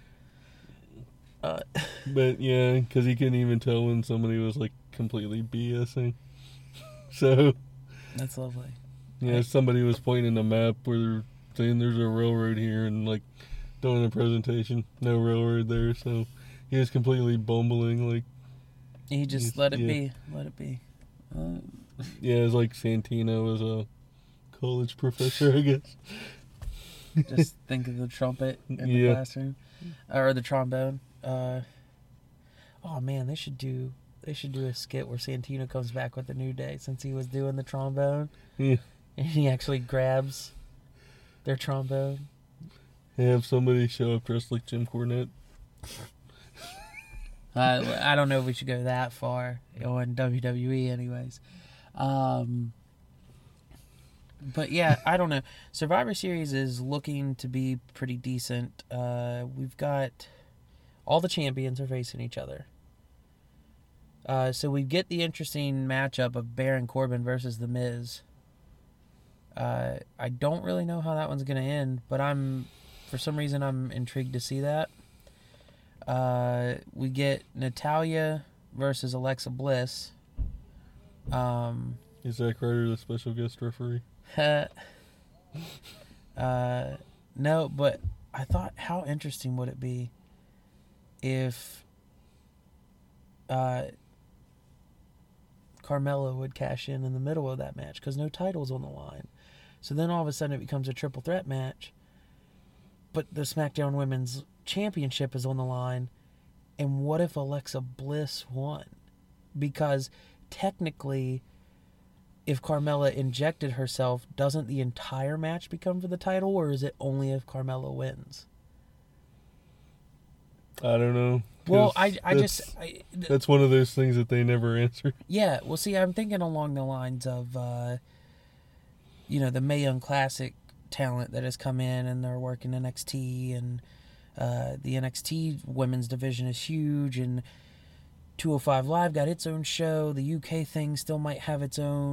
Uh, But yeah, because he couldn't even tell when somebody was like completely BSing. So, that's lovely. yeah, somebody was pointing a map where they're saying there's a railroad here and like doing a presentation. No railroad there, so he was completely bumbling. Like, He just He's- let it yeah. be. Let it be. Uh, yeah, it's like Santino was a college professor, I guess. just think of the trumpet in the Yeah. classroom, or the trombone. Uh, oh man, they should do. They should do a skit where Santino comes back with the New Day since he was doing the trombone, Yeah. and he actually grabs their trombone. Have somebody show up dressed like Jim Cornette. Uh, I don't know if we should go that far on W W E, anyways. Um, but yeah, I don't know. Survivor Series is looking to be pretty decent. Uh, we've got all the champions are facing each other. Uh, so we get the interesting matchup of Baron Corbin versus The Miz. Uh, I don't really know how that one's going to end, but I'm, for some reason, I'm intrigued to see that. Uh, we get Natalya versus Alexa Bliss. Um, Is Zack Ryder the special guest referee? uh, no, but I thought, how interesting would it be if uh, Carmella would cash in in the middle of that match, because no title's on the line. So then all of a sudden it becomes a triple threat match, but the SmackDown Women's Championship is on the line, and what if Alexa Bliss won? Because technically, if Carmella injected herself, doesn't the entire match become for the title, or is it only if Carmella wins? I don't know. 'cause Well, I, I that's- just... I, That's one of those things that they never answer. Yeah, well, see, I'm thinking along the lines of, uh, you know, the Mae Young Classic talent that has come in and they're working N X T, and uh, the N X T women's division is huge, and two oh five Live got its own show. The U K thing still might have its own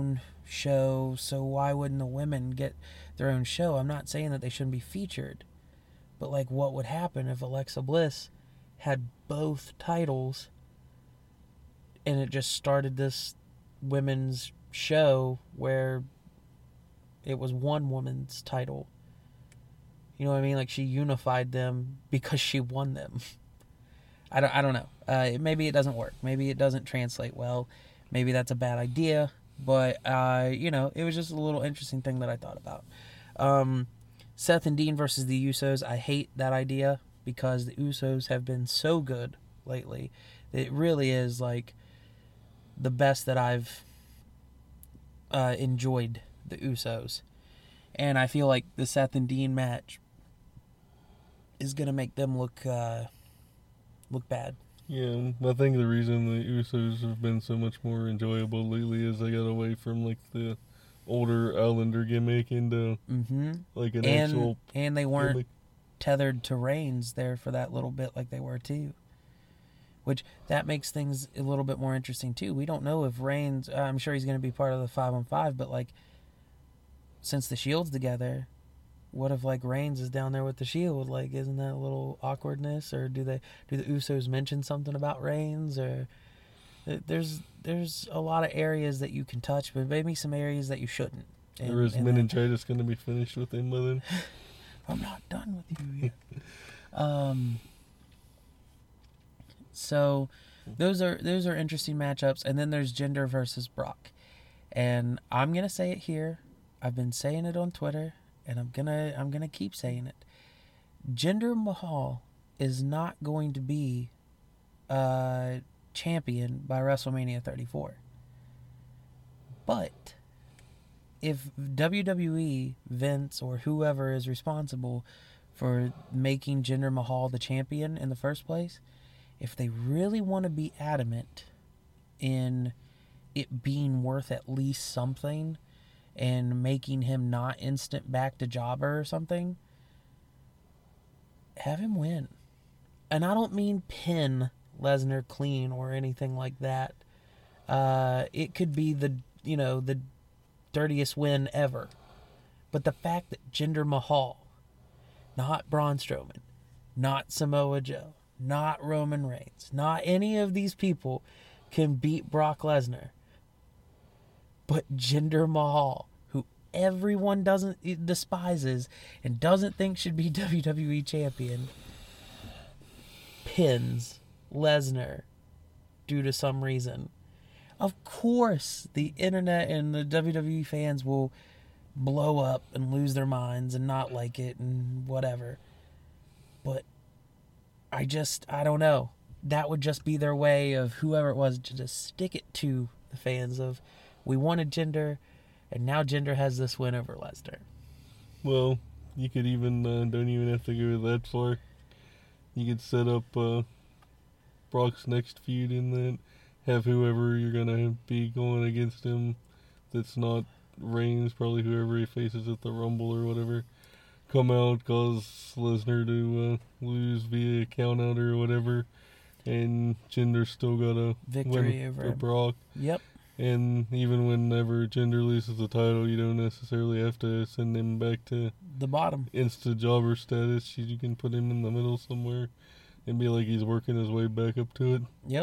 show, so why wouldn't the women get their own show? I'm not saying that they shouldn't be featured, but like, what would happen if Alexa Bliss had both titles and it just started this women's show where it was one woman's title? You know what I mean? Like, she unified them because she won them. I don't, I don't know. Uh, maybe it doesn't work. Maybe it doesn't translate well. Maybe that's a bad idea. But, uh, you know, it was just a little interesting thing that I thought about. Um, Seth and Dean versus the Usos. I hate that idea because the Usos have been so good lately. It really is, like, the best that I've uh, enjoyed the Usos. And I feel like the Seth and Dean match is going to make them look uh, look bad. Yeah, I think the reason the Usos have been so much more enjoyable lately is they got away from like the older Islander gimmick into Mm-hmm. like an And, actual and they weren't gimmick. tethered to Reigns there for that little bit like they were too. Which, that makes things a little bit more interesting too. We don't know if Reigns, I'm sure he's going to be part of the five on five, but like, since the Shield's together, what if like Reigns is down there with the Shield? Like, isn't that a little awkwardness? Or do they do the Usos mention something about Reigns? Or there's there's a lot of areas that you can touch, but maybe some areas that you shouldn't. And, Or is and then- meningitis going to be finished with him by then? I'm not done with you yet. um. So, those are those are interesting matchups, and then there's Jinder versus Brock, and I'm gonna say it here. I've been saying it on Twitter, and I'm gonna I'm gonna keep saying it. Jinder Mahal is not going to be uh, champion by WrestleMania thirty-four. But if W W E, Vince, or whoever is responsible for making Jinder Mahal the champion in the first place, if they really want to be adamant in it being worth at least something and making him not instant back to jobber or something, have him win. And I don't mean pin Lesnar clean or anything like that. Uh, it could be the, you know, the dirtiest win ever. But the fact that Jinder Mahal, not Braun Strowman, not Samoa Joe, not Roman Reigns, not any of these people can beat Brock Lesnar, but Jinder Mahal, who everyone doesn't despises and doesn't think should be W W E champion, pins Lesnar due to some reason. Of course, the internet and the W W E fans will blow up and lose their minds and not like it and whatever. But I just, I don't know. That would just be their way of whoever it was to just stick it to the fans of, we wanted Jinder, and now Jinder has this win over Lesnar. Well, you could even, uh, don't even have to go that far. You could set up uh, Brock's next feud in that, have whoever you're going to be going against him that's not Reigns, probably whoever he faces at the Rumble or whatever, come out, cause Lesnar to uh, lose via count out or whatever, and Jinder still got a Victory win over for him. Brock. Yep. And even whenever Jinder loses the title, you don't necessarily have to send him back to The bottom. insta jobber status. You can put him in the middle somewhere and be like he's working his way back up to it. Yep.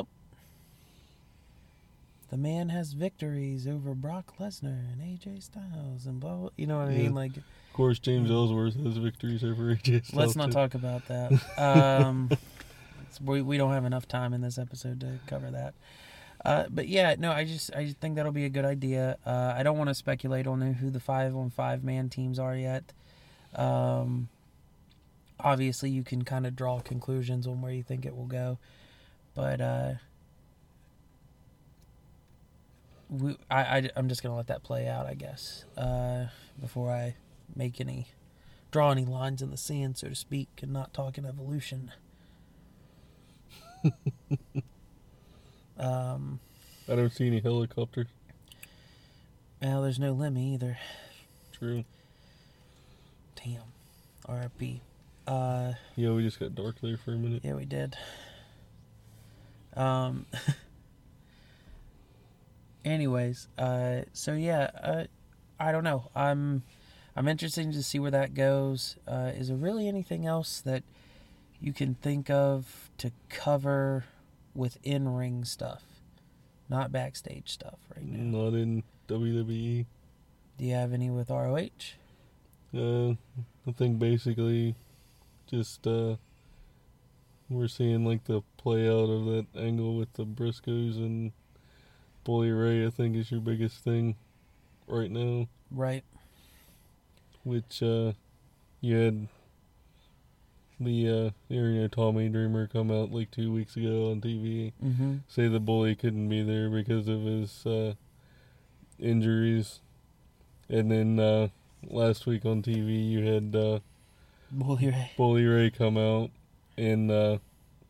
The man has victories over Brock Lesnar and A J Styles and blah, blah. You know what I Yeah. mean? Like, Of course, James Ellsworth has victories over A J Styles. let's not too. talk about that. Um, it's- we we don't have enough time in this episode to cover that. Uh, but yeah, no, I just I just think that'll be a good idea. Uh, I don't want to speculate on who the five on five man teams are yet. Um, obviously, you can kind of draw conclusions on where you think it will go, but uh, we I, I I'm just gonna let that play out, I guess, uh, before I make any draw any lines in the sand, so to speak, and not talk in evolution. um. I don't see any helicopters. Well, there's no Lemmy either. True. Damn. R I P. Uh, Yeah, we just got dark there for a minute. yeah, we did. Um, anyways, uh, so yeah, uh, I don't know. I'm, I'm interested to see where that goes. Uh, is there really anything else that you can think of to cover with in-ring stuff, not backstage stuff right now? Not in W W E. Do you have any with R O H? Uh, I think basically just uh, we're seeing like the play out of that angle with the Briscoes and Bully Ray. I think is your biggest thing right now. Right. Which uh, you had the uh, you know, Tommy Dreamer come out like two weeks ago on T V, Mm-hmm. say the Bully couldn't be there because of his uh, injuries, and then uh, last week on T V you had uh, Bully Ray. Bully Ray come out and uh,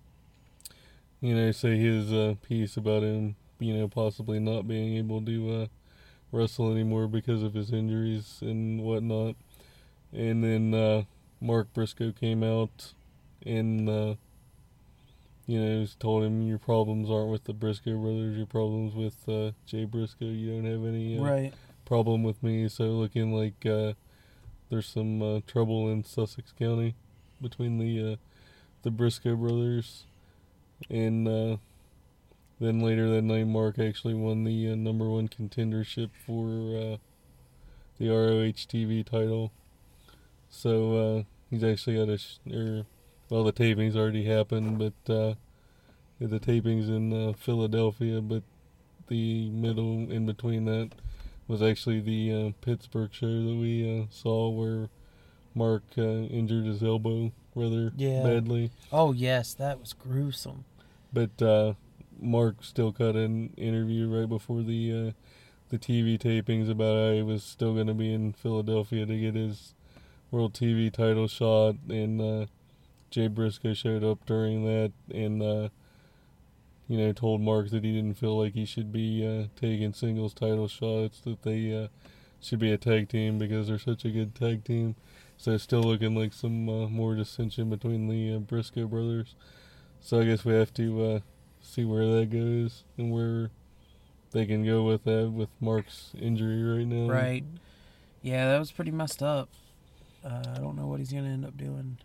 you know say his uh, piece about him, you know possibly not being able to uh, wrestle anymore because of his injuries and whatnot, and then uh, Mark Briscoe came out and uh, you know told him your problems aren't with the Briscoe brothers, your problems with uh, Jay Briscoe. You don't have any uh, Right. problem with me. So looking like uh, there's some uh, trouble in Sussex County between the uh, the Briscoe brothers, and uh, then later that night Mark actually won the uh, number one contendership for uh, the R O H T V title. So uh, he's actually got a sh- er, well the tapings already happened, but uh, the tapings in uh, Philadelphia, but the middle in between that was actually the uh, Pittsburgh show that we uh, saw where Mark uh, injured his elbow rather Yeah. badly. Oh, yes, that was gruesome. But uh, Mark still cut an interview right before the uh, the T V tapings about how he was still going to be in Philadelphia to get his World T V title shot, and uh, Jay Briscoe showed up during that and uh, you know told Mark that he didn't feel like he should be uh, taking singles title shots, that they uh, should be a tag team because they're such a good tag team. So it's still looking like some uh, more dissension between the uh, Briscoe brothers. So I guess we have to uh, see where that goes and where they can go with that with Mark's injury right now. Right. Yeah, that was pretty messed up. Uh, I don't know what he's going to end up doing.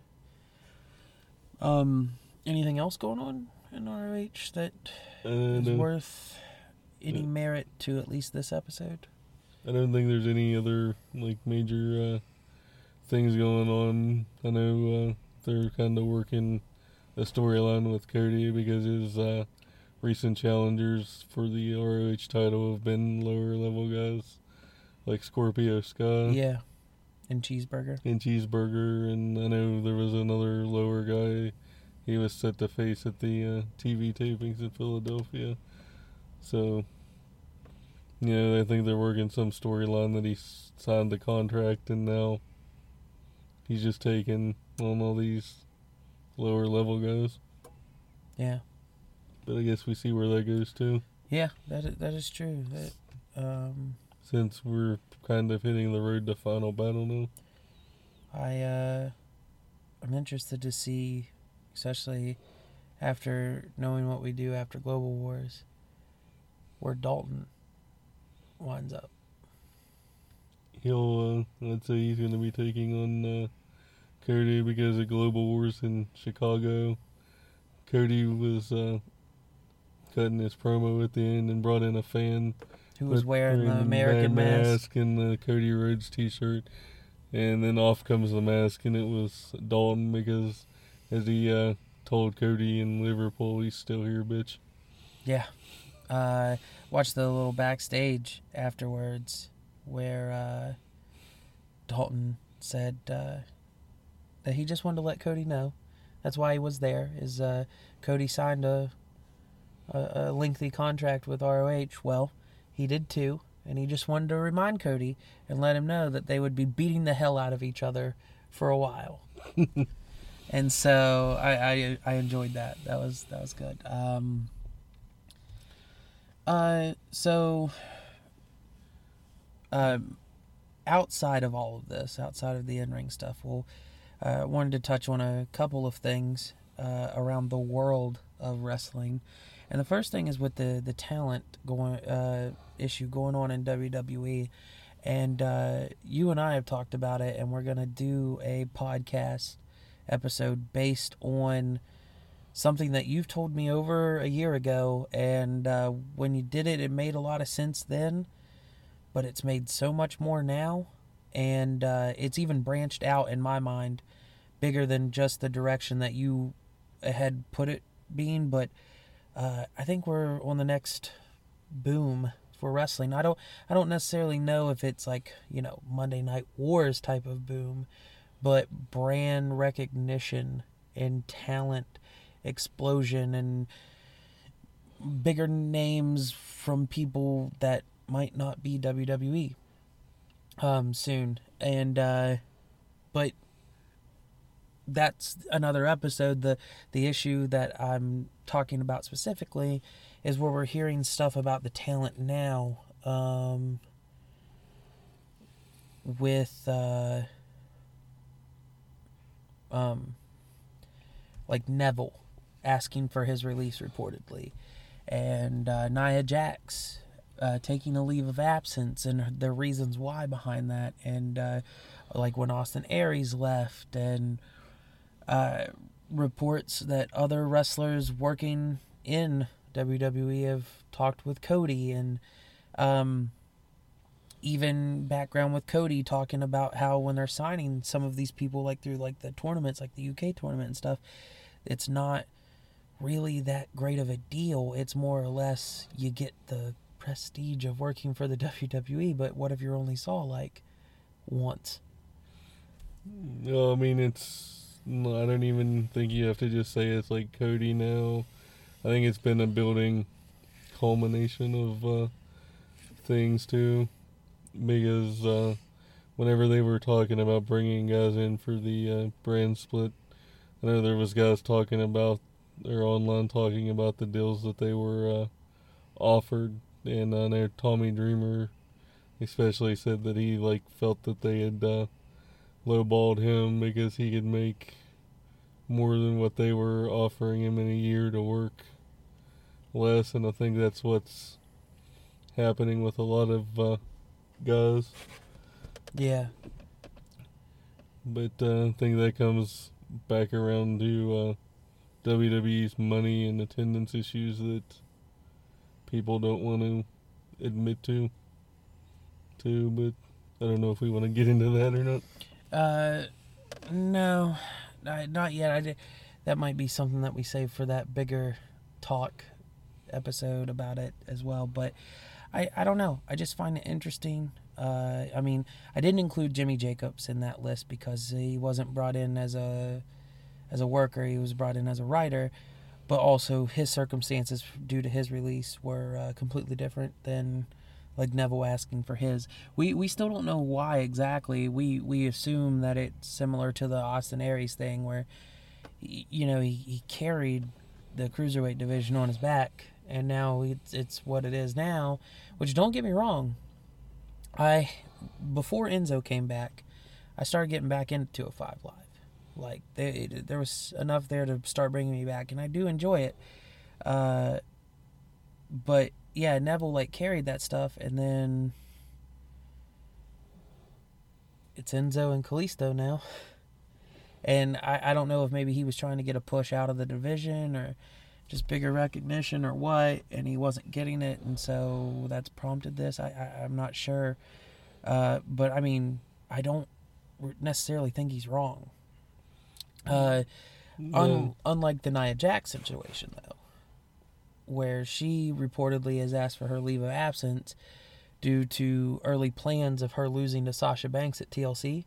Um, anything else going on in R O H that Uh, is no, worth any Yeah. merit to at least this episode? I don't think there's any other like major uh, things going on. I know uh, they're kind of working a storyline with Cody because his uh, recent challengers for the R O H title have been lower level guys like Scorpio Sky. Yeah. And Cheeseburger. And Cheeseburger, and I know there was another lower guy he was set to face at the uh, T V tapings in Philadelphia. So, you know, I think they're working some storyline that he s- signed the contract and now he's just taking on all these lower level guys. Yeah. But I guess we see where that goes too, Yeah, that is, that is true. That, um, since we're kind of hitting the road to Final Battle now. I, uh, I'm interested to see, especially after knowing what we do after Global Wars, where Dalton winds up. He'll, uh, I'd say he's going to be taking on uh, Cody because of Global Wars in Chicago. Cody was uh, cutting his promo at the end and brought in a fan Who was with- wearing the American ma- mask. and the Cody Rhodes t-shirt. And then off comes the mask, and it was Dalton because, as he uh, told Cody in Liverpool, he's still here, bitch. Yeah. Uh, watched the little backstage afterwards where uh, Dalton said uh, that he just wanted to let Cody know. That's why he was there, is uh, Cody signed a, a, a lengthy contract with R O H. Well, he did too, and he just wanted to remind Cody and let him know that they would be beating the hell out of each other for a while. And so I, I I enjoyed that. That was that was good. Um, uh, so um, outside of all of this, outside of the in-ring stuff, we'll uh, wanted to touch on a couple of things uh, around the world of wrestling, And the first thing is with the the talent going uh, issue going on in W W E, and uh, you and I have talked about it, and we're gonna do a podcast episode based on something that you've told me over a year ago, and uh, when you did it, it made a lot of sense then, but it's made so much more now, and uh, it's even branched out in my mind, bigger than just the direction that you had put it being. But uh, I think we're on the next boom for wrestling. I don't, I don't necessarily know if it's like, you know, Monday Night Wars type of boom, but brand recognition and talent explosion and bigger names from people that might not be W W E um, soon. And uh, but that's another episode. The the issue that I'm talking about specifically is where we're hearing stuff about the talent now um, with uh, um, like Neville asking for his release reportedly, and uh, Nia Jax uh, taking a leave of absence and the reasons why behind that, and uh, like when Austin Aries left, and uh, reports that other wrestlers working in W W E have talked with Cody, and um, even background with Cody talking about how when they're signing some of these people, like through like the tournaments, like the U K tournament and stuff, it's not really that great of a deal. It's more or less you get the prestige of working for the W W E, but what if you only saw like once? No, I mean, it's, no, I don't even think you have to just say it's like Cody now. I think it's been a building culmination of uh, things too, because uh, whenever they were talking about bringing guys in for the uh, brand split, I know there was guys talking about, or online talking about the deals that they were uh, offered, and I know Tommy Dreamer especially said that he like felt that they had uh, lowballed him because he could make more than what they were offering him in a year to work less, and I think that's what's happening with a lot of uh, guys. Yeah. But uh, I think that comes back around to uh, W W E's money and attendance issues that people don't want to admit to. To, but I don't know if we want to get into that or not. Uh, no, I, not yet. I did, that might be something that we save for that bigger talk episode about it as well. But I, I don't know. I just find it interesting. Uh, I mean, I didn't include Jimmy Jacobs in that list because he wasn't brought in as a as a worker. He was brought in as a writer, but also his circumstances due to his release were uh, completely different than like Neville asking for his. We we still don't know why exactly. We we assume that it's similar to the Austin Aries thing where, he, you know, he, he carried the cruiserweight division on his back, and now it's it's what it is now. Which, don't get me wrong, I before Enzo came back, I started getting back into two oh five Live. Like, they, there was enough there to start bringing me back, and I do enjoy it. Uh, but, yeah, Neville, like, carried that stuff, and then it's Enzo and Kalisto now. And I, I don't know if maybe he was trying to get a push out of the division or just bigger recognition or what, and he wasn't getting it, and so that's prompted this. I, I, I'm not sure. Uh, but, I mean, I don't necessarily think he's wrong. Uh, un- unlike the Nia Jax situation, though, where she reportedly has asked for her leave of absence due to early plans of her losing to Sasha Banks at T L C.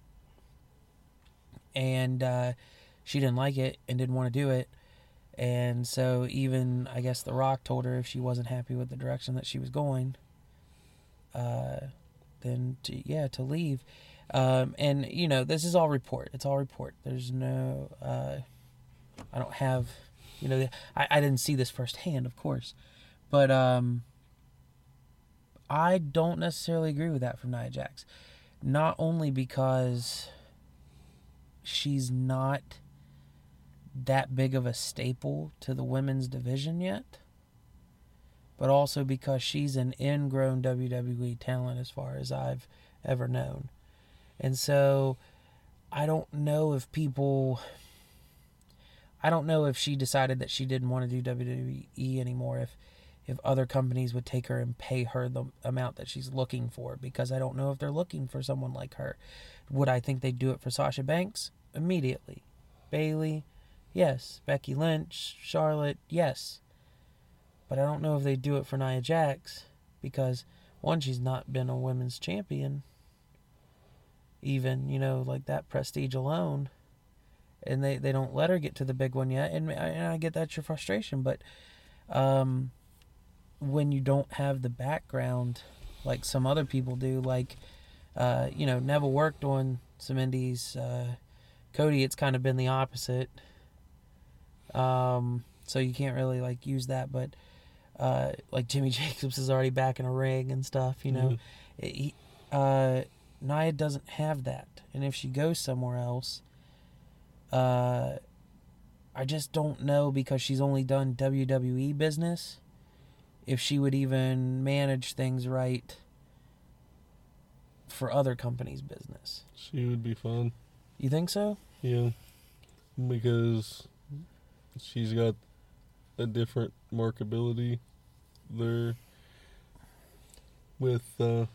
And uh, she didn't like it and didn't want to do it. And so even, I guess, The Rock told her if she wasn't happy with the direction that she was going, uh, then, to, yeah, to leave. Um, and, you know, this is all report. It's all report. There's no, uh, I don't have, you know, I, I didn't see this firsthand, of course. But um, I don't necessarily agree with that from Nia Jax. Not only because she's not that big of a staple to the women's division yet. but also because she's an ingrown W W E talent as far as I've ever known. And so I don't know if people... I don't know if she decided that she didn't want to do W W E anymore, if if other companies would take her and pay her the amount that she's looking for, because I don't know if they're looking for someone like her. Would I think they'd do it for Sasha Banks? Immediately. Bayley? Yes. Becky Lynch? Charlotte? Yes. But I don't know if they'd do it for Nia Jax, because, one, she's not been a women's champion, even, you know, like that prestige alone. And they, they don't let her get to the big one yet. And I, and I get that's your frustration. But um, when you don't have the background like some other people do, like, uh, you know, Neville worked on some indies. Uh, Cody, it's kind of been the opposite. Um, so you can't really, like, use that. But, uh, like, Jimmy Jacobs is already back in a ring and stuff, you know. Mm-hmm. It, he, uh, Nia doesn't have that. And if she goes somewhere else... Uh, I just don't know, because she's only done W W E business, if she would even manage things right for other companies' business. She would be fun. You think so? Yeah. Because she's got a different markability there with, uh,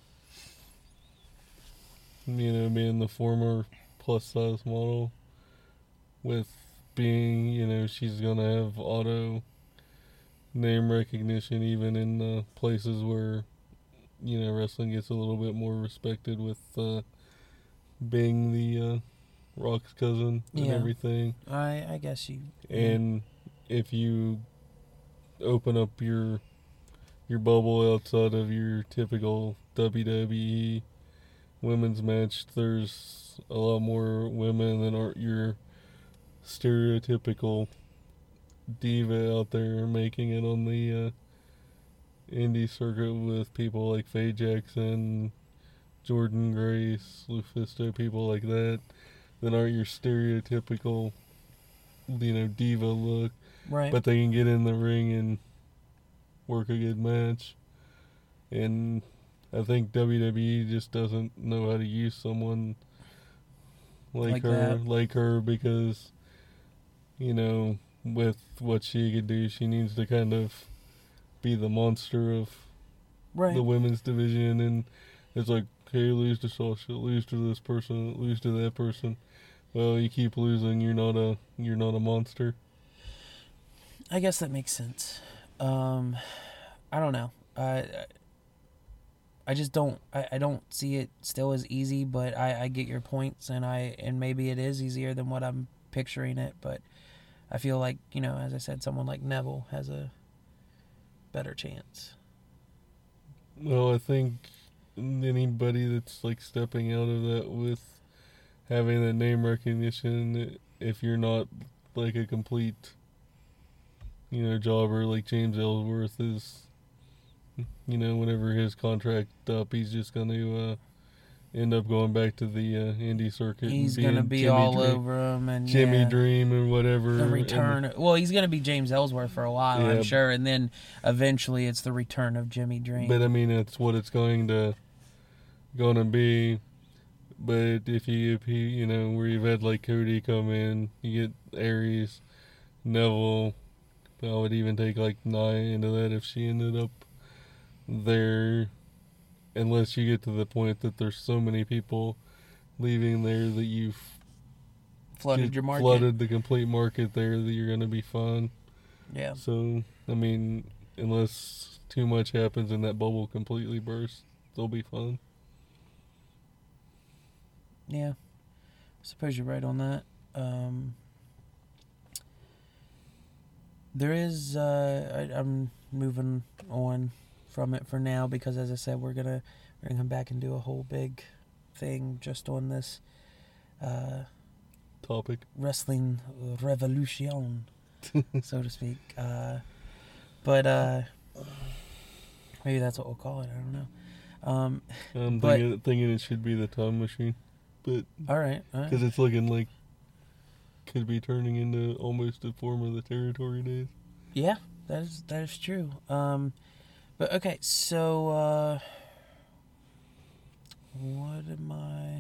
you know, being the former plus-size model. With being, you know, she's going to have auto name recognition even in uh, places where, you know, wrestling gets a little bit more respected, with uh, being the uh, Rock's cousin and yeah. everything. I I guess you... And if you open up your your bubble outside of your typical W W E women's match, there's a lot more women than are your stereotypical diva out there making it on the uh, indie circuit, with people like Faye Jackson, Jordan Grace, Lufisto, people like that, that aren't your stereotypical, you know, diva look. Right. But they can get in the ring and work a good match. And I think W W E just doesn't know how to use someone like, Like her, that. like her, because, you know, with what she could do, she needs to kind of be the monster of right. the women's division. And it's like, hey, lose to Sasha, lose to this person, lose to that person. Well, you keep losing, you're not a you're not a monster. I guess that makes sense. Um, I don't know. I I just don't. I, I don't see it still as easy. But I, I get your points, and I and maybe it is easier than what I'm picturing it. But I feel like, you know, as I said, someone like Neville has a better chance. Well, I think anybody that's like stepping out of that with having that name recognition, if you're not like a complete, you know, jobber like James Ellsworth is, you know, whenever his contract up, he's just going to uh, end up going back to the uh, indie circuit. He's going to be Jimmy all Dream, over him, and Jimmy yeah, Dream and whatever. the return. And, well, he's going to be James Ellsworth for a while, Yeah. I'm sure, and then eventually it's the return of Jimmy Dream. but I mean, it's what it's going to going to be. But if you, if you, you know, where you've had like Cody come in, you get Aries, Neville. I would even take like Nia into that if she ended up there, unless you get to the point that there's so many people leaving there that you've flooded just your market. flooded the complete market there, that you're going to be fine. Yeah. So, I mean, unless too much happens and that bubble completely bursts, they'll be fine. Yeah. I suppose you're right on that. Um, there is, uh, I, I'm moving on from it for now, because as I said, we're gonna we're gonna come back and do a whole big thing just on this uh, Topic. wrestling revolution, so to speak. Uh, but uh, maybe that's what we'll call it. I don't know. Um, I'm but- thinking, thinking it should be the time machine, but all right, all right. because it's looking like could be turning into almost a form of the territory days. Yeah, that is that is true. Um, But okay, so uh, what am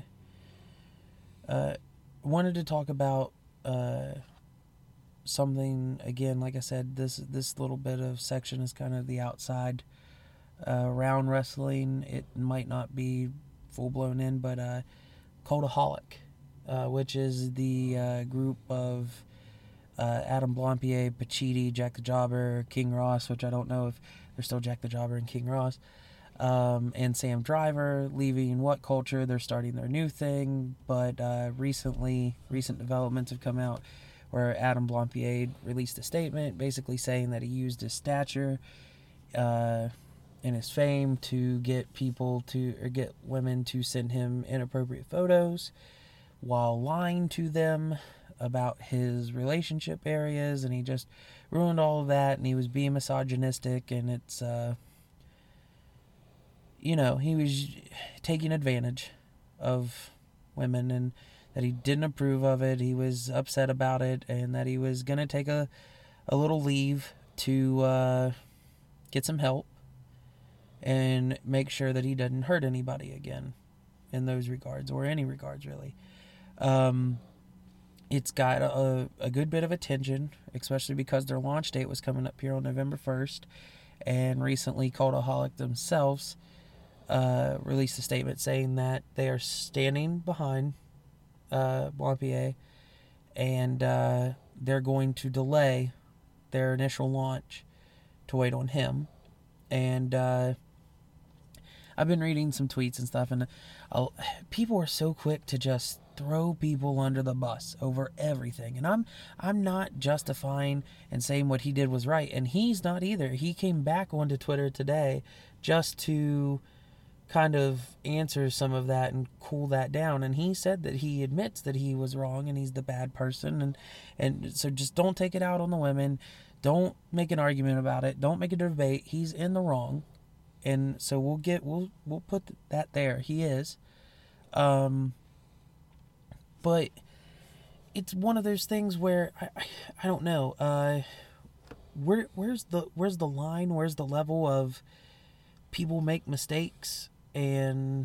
I? Uh, wanted to talk about uh, something again. Like I said, this this little bit of section is kind of the outside uh, round wrestling. It might not be full blown in, but uh, Cultaholic, uh, which is the uh, group of uh, Adam Blampied, Pacitti, Jack the Jobber, King Ross, which I don't know if they're still Jack the Jobber and King Ross, um, and Sam Driver leaving What Culture. They're starting their new thing, but uh, recently, recent developments have come out where Adam Blampied released a statement basically saying that he used his stature uh, and his fame to get people to, or get women to send him inappropriate photos while lying to them about his relationship areas, and he just ruined all of that, and he was being misogynistic, and it's, uh, you know, he was taking advantage of women, and that he didn't approve of it. He was upset about it, and that he was going to take a, a little leave to uh, get some help and make sure that he doesn't hurt anybody again in those regards, or any regards, really. Um, it's got a, a good bit of attention, especially because their launch date was coming up here on November first, and recently Cultaholic themselves uh, released a statement saying that they are standing behind uh, Blampied, and uh, they're going to delay their initial launch to wait on him. And uh, I've been reading some tweets and stuff, and uh, people are so quick to just throw people under the bus over everything. And I'm I'm not justifying and saying what he did was right, and he's not either. He came back onto Twitter today just to kind of answer some of that and cool that down, and he said that he admits that he was wrong and he's the bad person, and and so just don't take it out on the women. Don't make an argument about it. Don't make a debate. He's in the wrong, and so we'll get we'll we'll put that there. He is, um, but it's one of those things where I I, I don't know. Uh, where where's the where's the line? Where's the level of people make mistakes? And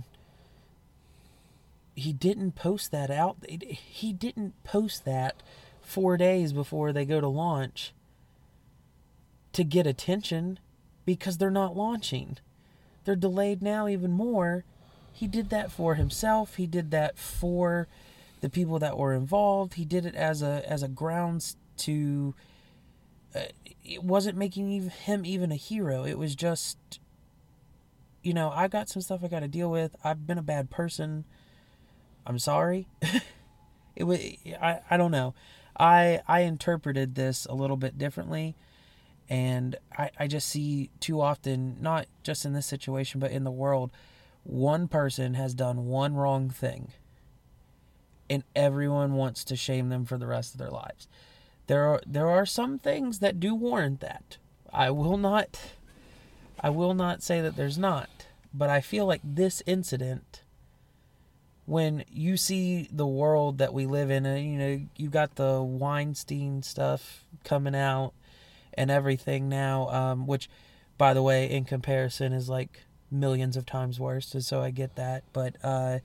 he didn't post that out. He didn't post that four days before they go to launch to get attention, because they're not launching. They're delayed now even more. He did that for himself. He did that for the people that were involved. He did it as a as a grounds to. Uh, it wasn't making him even a hero. It was just, you know, I got some stuff I got to deal with. I've been a bad person. I'm sorry. it was. I I don't know. I I interpreted this a little bit differently. And I, I just see too often, not just in this situation, but in the world, one person has done one wrong thing, and everyone wants to shame them for the rest of their lives. There are there are some things that do warrant that. I will not, I will not say that there's not, but I feel like this incident, when you see the world that we live in, and you know, you got the Weinstein stuff coming out and everything now, um, which, by the way, in comparison is like millions of times worse, so I get that, but uh,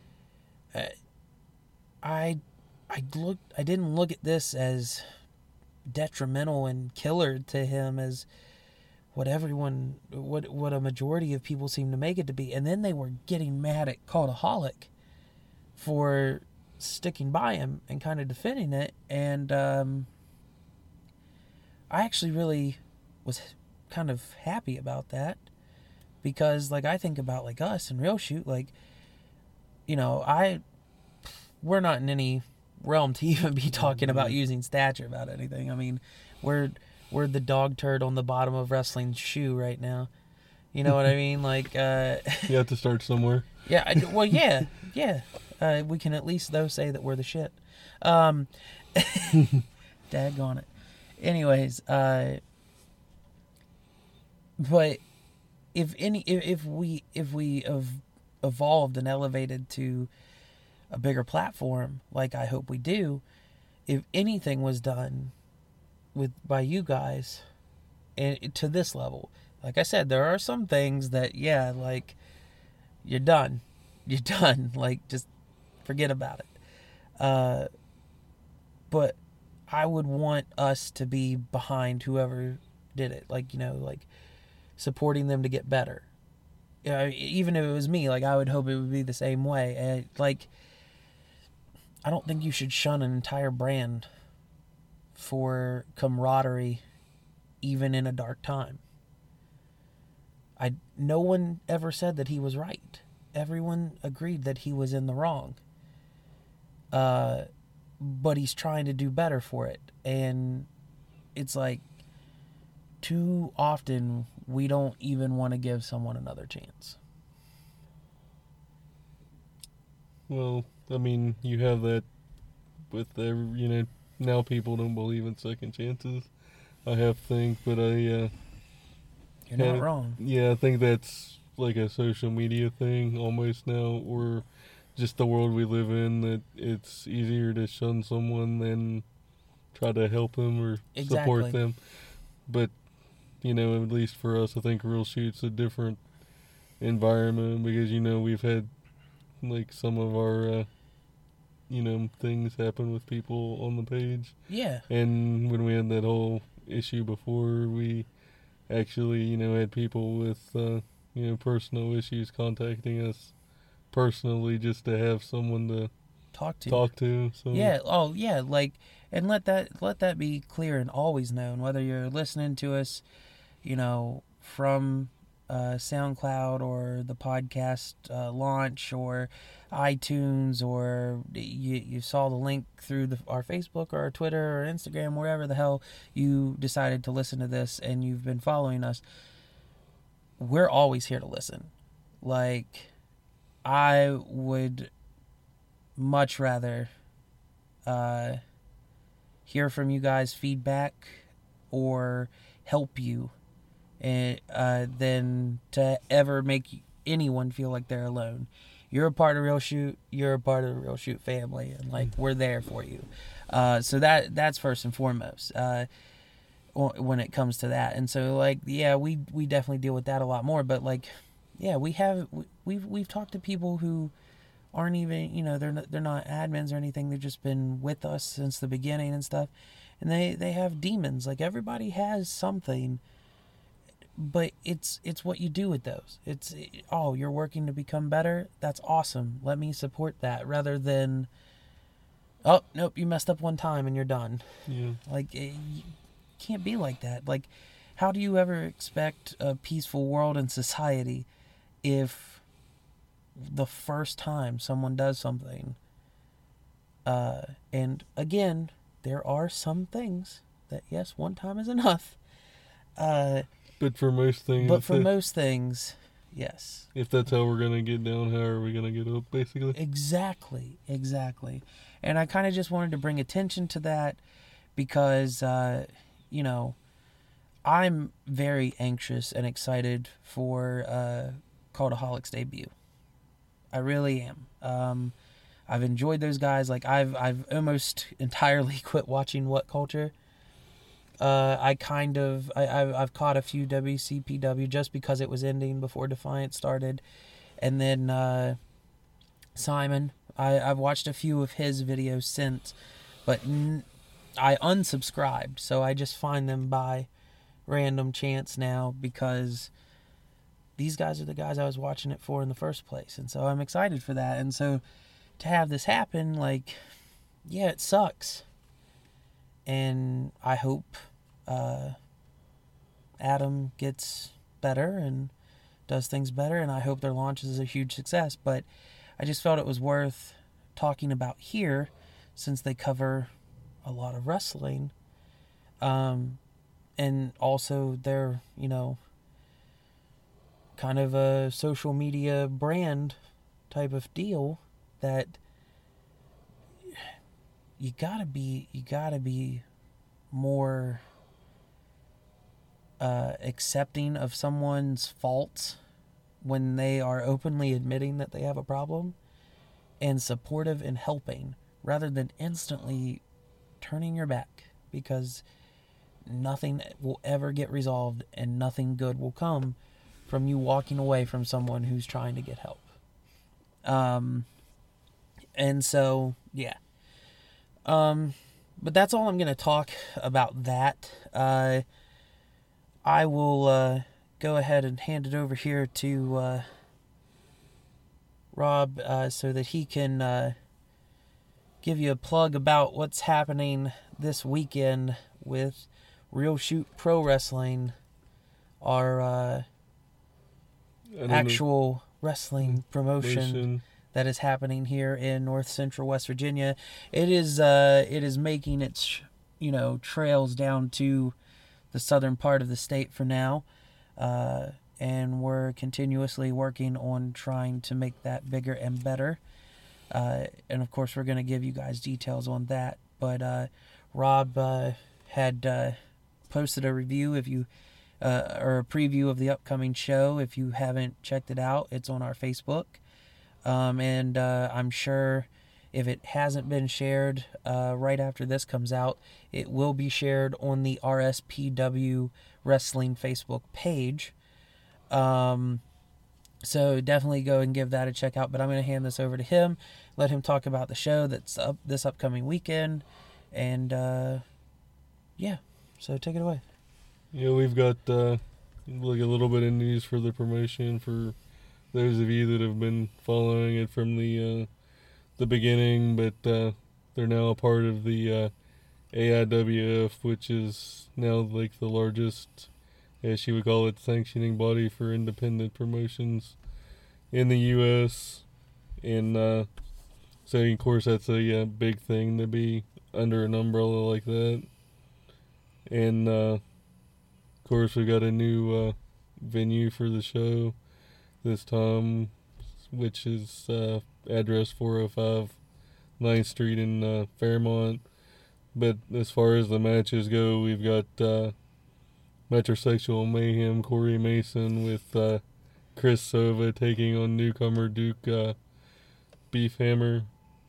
I I looked I didn't look at this as detrimental and killer to him as what everyone what what a majority of people seem to make it to be. And then they were getting mad at Cultaholic for sticking by him and kind of defending it, and um I actually really was kind of happy about that, because like I think about like us and Real Shoot, like, you know, I we're not in any realm to even be talking about using stature about anything. I mean, we're we're the dog turd on the bottom of wrestling's shoe right now. You know what I mean? Like, uh, you have to start somewhere. Yeah. I, well, yeah, yeah. Uh, we can at least though say that we're the shit. Um, daggone it. Anyways, uh, but if any, if, if we, if we have evolved and elevated to a bigger platform, like I hope we do, if anything was done with, by you guys and to this level, Like I said, there are some things that, yeah, like, you're done. You're done. Like, just forget about it. Uh, but I would want us to be behind whoever did it. Like, you know, like, supporting them to get better. You know, even if it was me, like, I would hope it would be the same way. And, like, I don't think you should shun an entire brand for camaraderie, even in a dark time. I no one ever said that he was right. Everyone agreed that he was in the wrong. Uh, but he's trying to do better for it. And it's like, too often we don't even want to give someone another chance. Well, I mean, you have that with every, you know, now people don't believe in second chances. I have to think, but I, uh, You're not yeah, wrong. Yeah, I think that's like a social media thing almost now, or just the world we live in, that it's easier to shun someone than try to help them or Exactly. support them. But, you know, at least for us, I think Real Shoot's a different environment because, you know, we've had like some of our, uh, you know, things happen with people on the page. Yeah. And when we had that whole issue before, we actually, you know, had people with, uh, you know, personal issues contacting us personally just to have someone to Talk to. talk to. So Yeah. Oh, yeah. Like, and let that let that be clear and always known. Whether you're listening to us, you know, from uh, SoundCloud or the podcast uh, launch or iTunes, or you you saw the link through the, our Facebook or our Twitter or Instagram, wherever the hell you decided to listen to this, and you've been following us. We're always here to listen. Like, I would much rather uh, hear from you guys, feedback, or help you, and uh, than to ever make anyone feel like they're alone. You're a part of Real Shoot. You're a part of the Real Shoot family, and like, we're there for you. Uh, so that that's first and foremost uh, when it comes to that. And so, like, yeah, we we definitely deal with that a lot more. But like, yeah, we have we've we've talked to people who aren't even, you know, they're not, they're not admins or anything. They've just been with us since the beginning and stuff. And they, they have demons. Like, everybody has something, but it's it's what you do with those. It's, oh, you're working to become better? That's awesome. Let me support that, rather than, oh, nope, you messed up one time and you're done. Yeah. Like, it can't be like that. Like, how do you ever expect a peaceful world and society if the first time someone does something, uh, and again, there are some things that, yes, one time is enough, uh, But for most things, but for if, most things, yes. if that's how we're gonna get down, how are we gonna get up? Basically, Exactly, exactly. And I kind of just wanted to bring attention to that because, uh, you know, I'm very anxious and excited for uh, Cultaholic's debut. I really am. Um, I've enjoyed those guys. Like, I've I've almost entirely quit watching What Culture. Uh, I kind of I I've, I've caught a few W C P W just because it was ending before Defiant started, and then uh, Simon. I I've watched a few of his videos since, but n- I unsubscribed, so I just find them by random chance now because these guys are the guys I was watching it for in the first place. And so I'm excited for that. And so to have this happen, like, yeah, it sucks. And I hope uh, Adam gets better and does things better. And I hope their launch is a huge success. But I just felt it was worth talking about here since they cover a lot of wrestling. Um, and also they're, you know, kind of a social media brand type of deal that you gotta be you gotta be more uh, accepting of someone's faults when they are openly admitting that they have a problem, and supportive and helping rather than instantly turning your back, because nothing will ever get resolved and nothing good will come from you walking away from someone who's trying to get help. Um, and so, yeah. Um, but that's all I'm going to talk about that. Uh, I will uh, go ahead and hand it over here to uh, Rob uh, so that he can uh, give you a plug about what's happening this weekend with Real Shoot Pro Wrestling, our uh, actual wrestling promotion Motion. that is happening here in North Central West Virginia. It is uh, it is making its you know trails down to the southern part of the state for now, uh, and we're continuously working on trying to make that bigger and better. Uh, and of course, we're going to give you guys details on that. But uh, Rob uh, had uh, posted a review if you. Uh, or a preview of the upcoming show. If you haven't checked it out, it's on our Facebook. Um, and uh, I'm sure if it hasn't been shared uh, right after this comes out, it will be shared on the R S P W Wrestling Facebook page. Um, so definitely go and give that a check out. But I'm going to hand this over to him, let him talk about the show that's up this upcoming weekend. And uh, yeah, so take it away. Yeah, we've got uh, like a little bit of news for the promotion for those of you that have been following it from the uh, the beginning, but uh, they're now a part of the uh, A I W F, which is now like the largest, as you would call it, sanctioning body for independent promotions in the U S And uh, so, of course, that's a uh, big thing to be under an umbrella like that. And uh, of course, we got a new uh, venue for the show this time, which is uh, address four oh five ninth Street in uh, Fairmont. But as far as the matches go, we've got uh, Metrosexual Mayhem, Corey Mason with uh, Chris Sova taking on newcomer Duke uh, Beefhammer.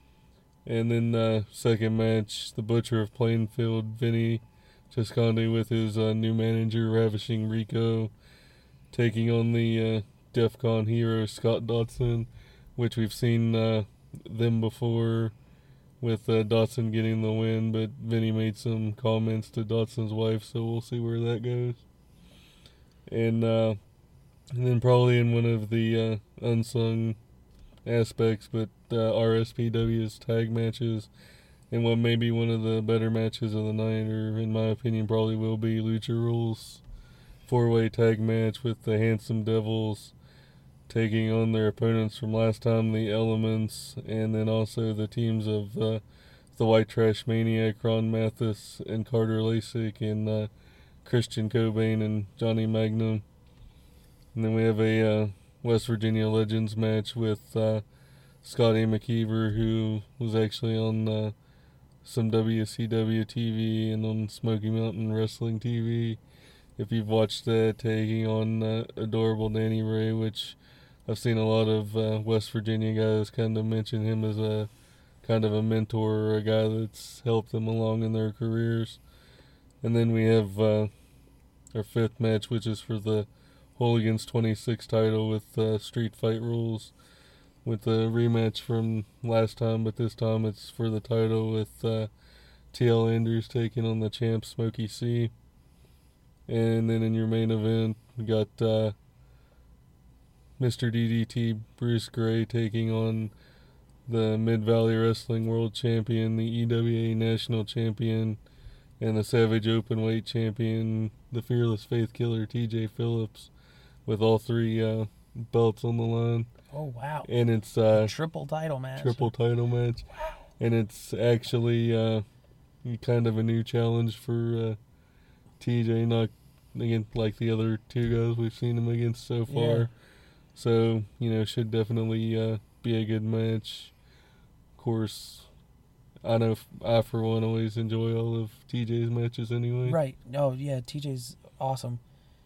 And then uh, second match, the Butcher of Plainfield, Vinny Ciscondi with his uh, new manager, Ravishing Rico, taking on the uh, DEF CON hero, Scott Dotson, which we've seen uh, them before with uh, Dotson getting the win, but Vinny made some comments to Dotson's wife, so we'll see where that goes. And, uh, and then probably in one of the uh, unsung aspects, but uh, R S P W's tag matches, and what may be one of the better matches of the night, or in my opinion probably will be, Lucha Rules four-way tag match with the Handsome Devils taking on their opponents from last time, the Elements, and then also the teams of uh, the White Trash Maniac, Ron Mathis and Carter Lasik, and uh, Christian Cobain and Johnny Magnum. And then we have a uh, West Virginia Legends match with uh, Scotty McKeever, who was actually on uh, some W C W T V and on Smoky Mountain Wrestling T V. If you've watched that, taking on uh, adorable Danny Ray, which I've seen a lot of uh, West Virginia guys kind of mention him as a kind of a mentor or a guy that's helped them along in their careers. And then we have uh, our fifth match, which is for the Hooligans twenty-six title with uh, Street Fight Rules, with a rematch from last time, but this time it's for the title with uh, T L Andrews taking on the champ Smokey C. And then in your main event, we got uh, Mister D D T Bruce Gray taking on the Mid-Valley Wrestling World Champion, the E W A National Champion, and the Savage Openweight Champion, the Fearless Faith Killer T J Phillips, with all three uh, belts on the line. Oh, wow. And it's uh, triple title match. Triple title match. And it's actually uh, kind of a new challenge for uh, T J, not against like the other two guys we've seen him against so far. Yeah. So, you know, should definitely uh, be a good match. Of course, I know f- I, for one, always enjoy all of T J's matches anyway. Right. Oh, yeah, T J's awesome.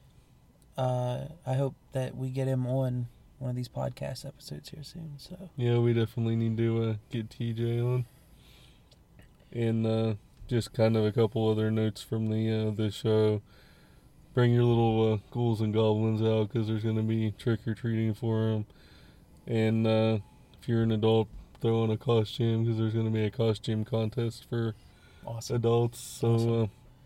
Uh, I hope that we get him on one of these podcast episodes here soon. So Yeah, we definitely need to uh, get T J on. And uh, just kind of a couple other notes from the uh, the show. Bring your little uh, ghouls and goblins out because there's going to be trick or treating for them. And uh, if you're an adult, throw on a costume because there's going to be a costume contest for Awesome. adults. So, Awesome. uh,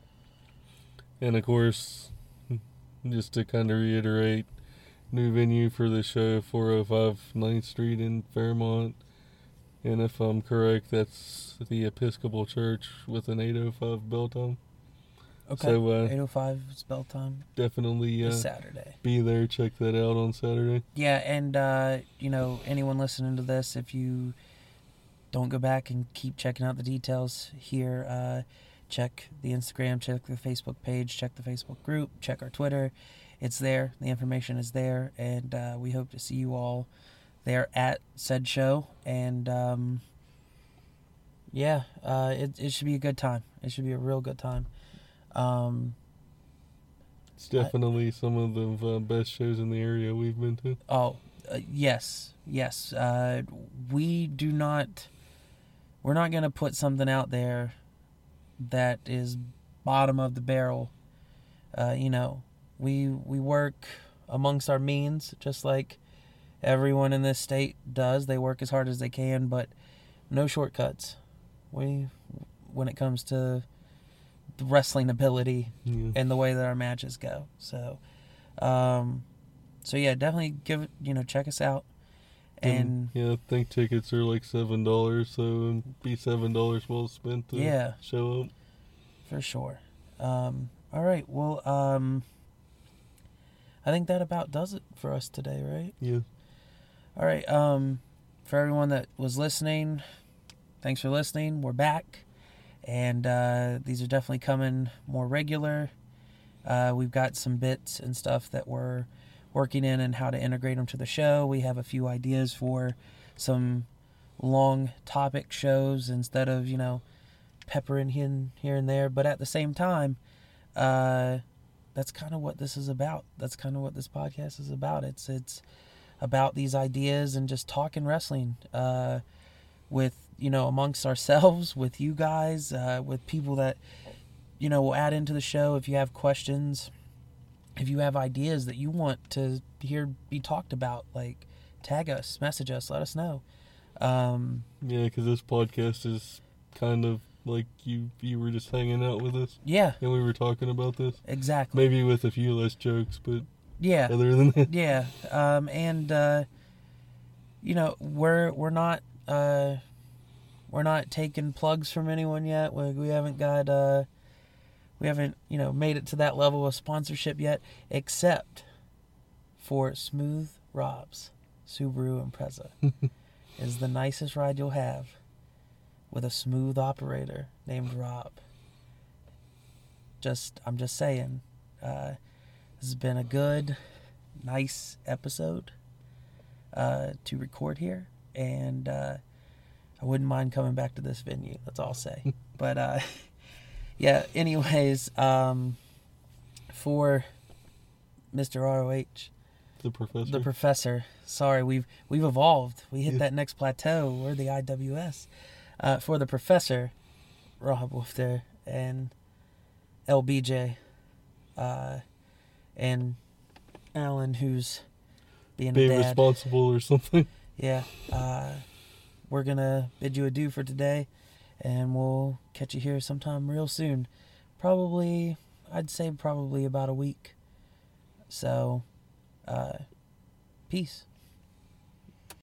and of course, just to kind of reiterate, new venue for the show, four oh five ninth Street in Fairmont. And if I'm correct, that's the Episcopal Church with an eight oh five bell time. Okay. So, uh, eight oh five is bell time. Definitely uh, It's Saturday. be there. Check that out on Saturday. Yeah, and, uh, you know, anyone listening to this, if you don't go back and keep checking out the details here, uh, check the Instagram, check the Facebook page, check the Facebook group, check our Twitter. It's there. The information is there. And uh, we hope to see you all there at said show. And, um, yeah, uh, it, it should be a good time. It should be a real good time. Um, It's definitely I, some of the uh, best shows in the area we've been to. Oh, uh, yes, yes. Uh, we do not, we're not going to put something out there that is bottom of the barrel. Uh, you know, we we work amongst our means, just like everyone in this state does. They work as hard as they can, but no shortcuts. We, when it comes to the wrestling ability Yeah. and the way that our matches go. So, um, so yeah, definitely give it, you know, check us out. And, and yeah, I think tickets are like seven dollars, so it'd be seven dollars well spent to yeah, show up. For sure. Um, all right. Well, um, I think that about does it for us today, right? Yeah. All right. Um, for everyone that was listening, thanks for listening. We're back. And uh, these are definitely coming more regular. Uh, we've got some bits and stuff that we're working in and how to integrate them to the show. We have a few ideas for some long topic shows instead of, you know, peppering in here and there. But at the same time, uh, that's kind of what this is about. That's kind of what this podcast is about. It's it's about these ideas and just talking wrestling uh, with, you know, amongst ourselves, with you guys, uh, with people that, you know, will add into the show. If you have questions, if you have ideas that you want to hear be talked about, like, tag us, message us, let us know. Um, yeah, because this podcast is kind of like you you were just hanging out with us. Yeah. And we were talking about this. Exactly. Maybe with a few less jokes, but yeah. other than that. Yeah. Um, and, uh, you know, we're, we're not... Uh, We're not taking plugs from anyone yet. We, we haven't got, uh, we haven't, you know, made it to that level of sponsorship yet, except for Smooth Rob's Subaru Impreza. Is the nicest ride you'll have with a smooth operator named Rob. Just, I'm just saying, uh, this has been a good, nice episode uh, to record here, and uh, I wouldn't mind coming back to this venue. That's all I'll say. But, uh, yeah, anyways, um, for Mister R O H, The professor. the professor, sorry, we've we've evolved. We hit Yeah. that next plateau. We're the I W S. Uh, for the professor, Rob Wolfter, and L B J, uh, and Alan, who's being, Being a dad. responsible or something. Yeah. Uh, we're going to bid you adieu for today, and we'll catch you here sometime real soon. Probably, I'd say probably about a week. So, uh, peace.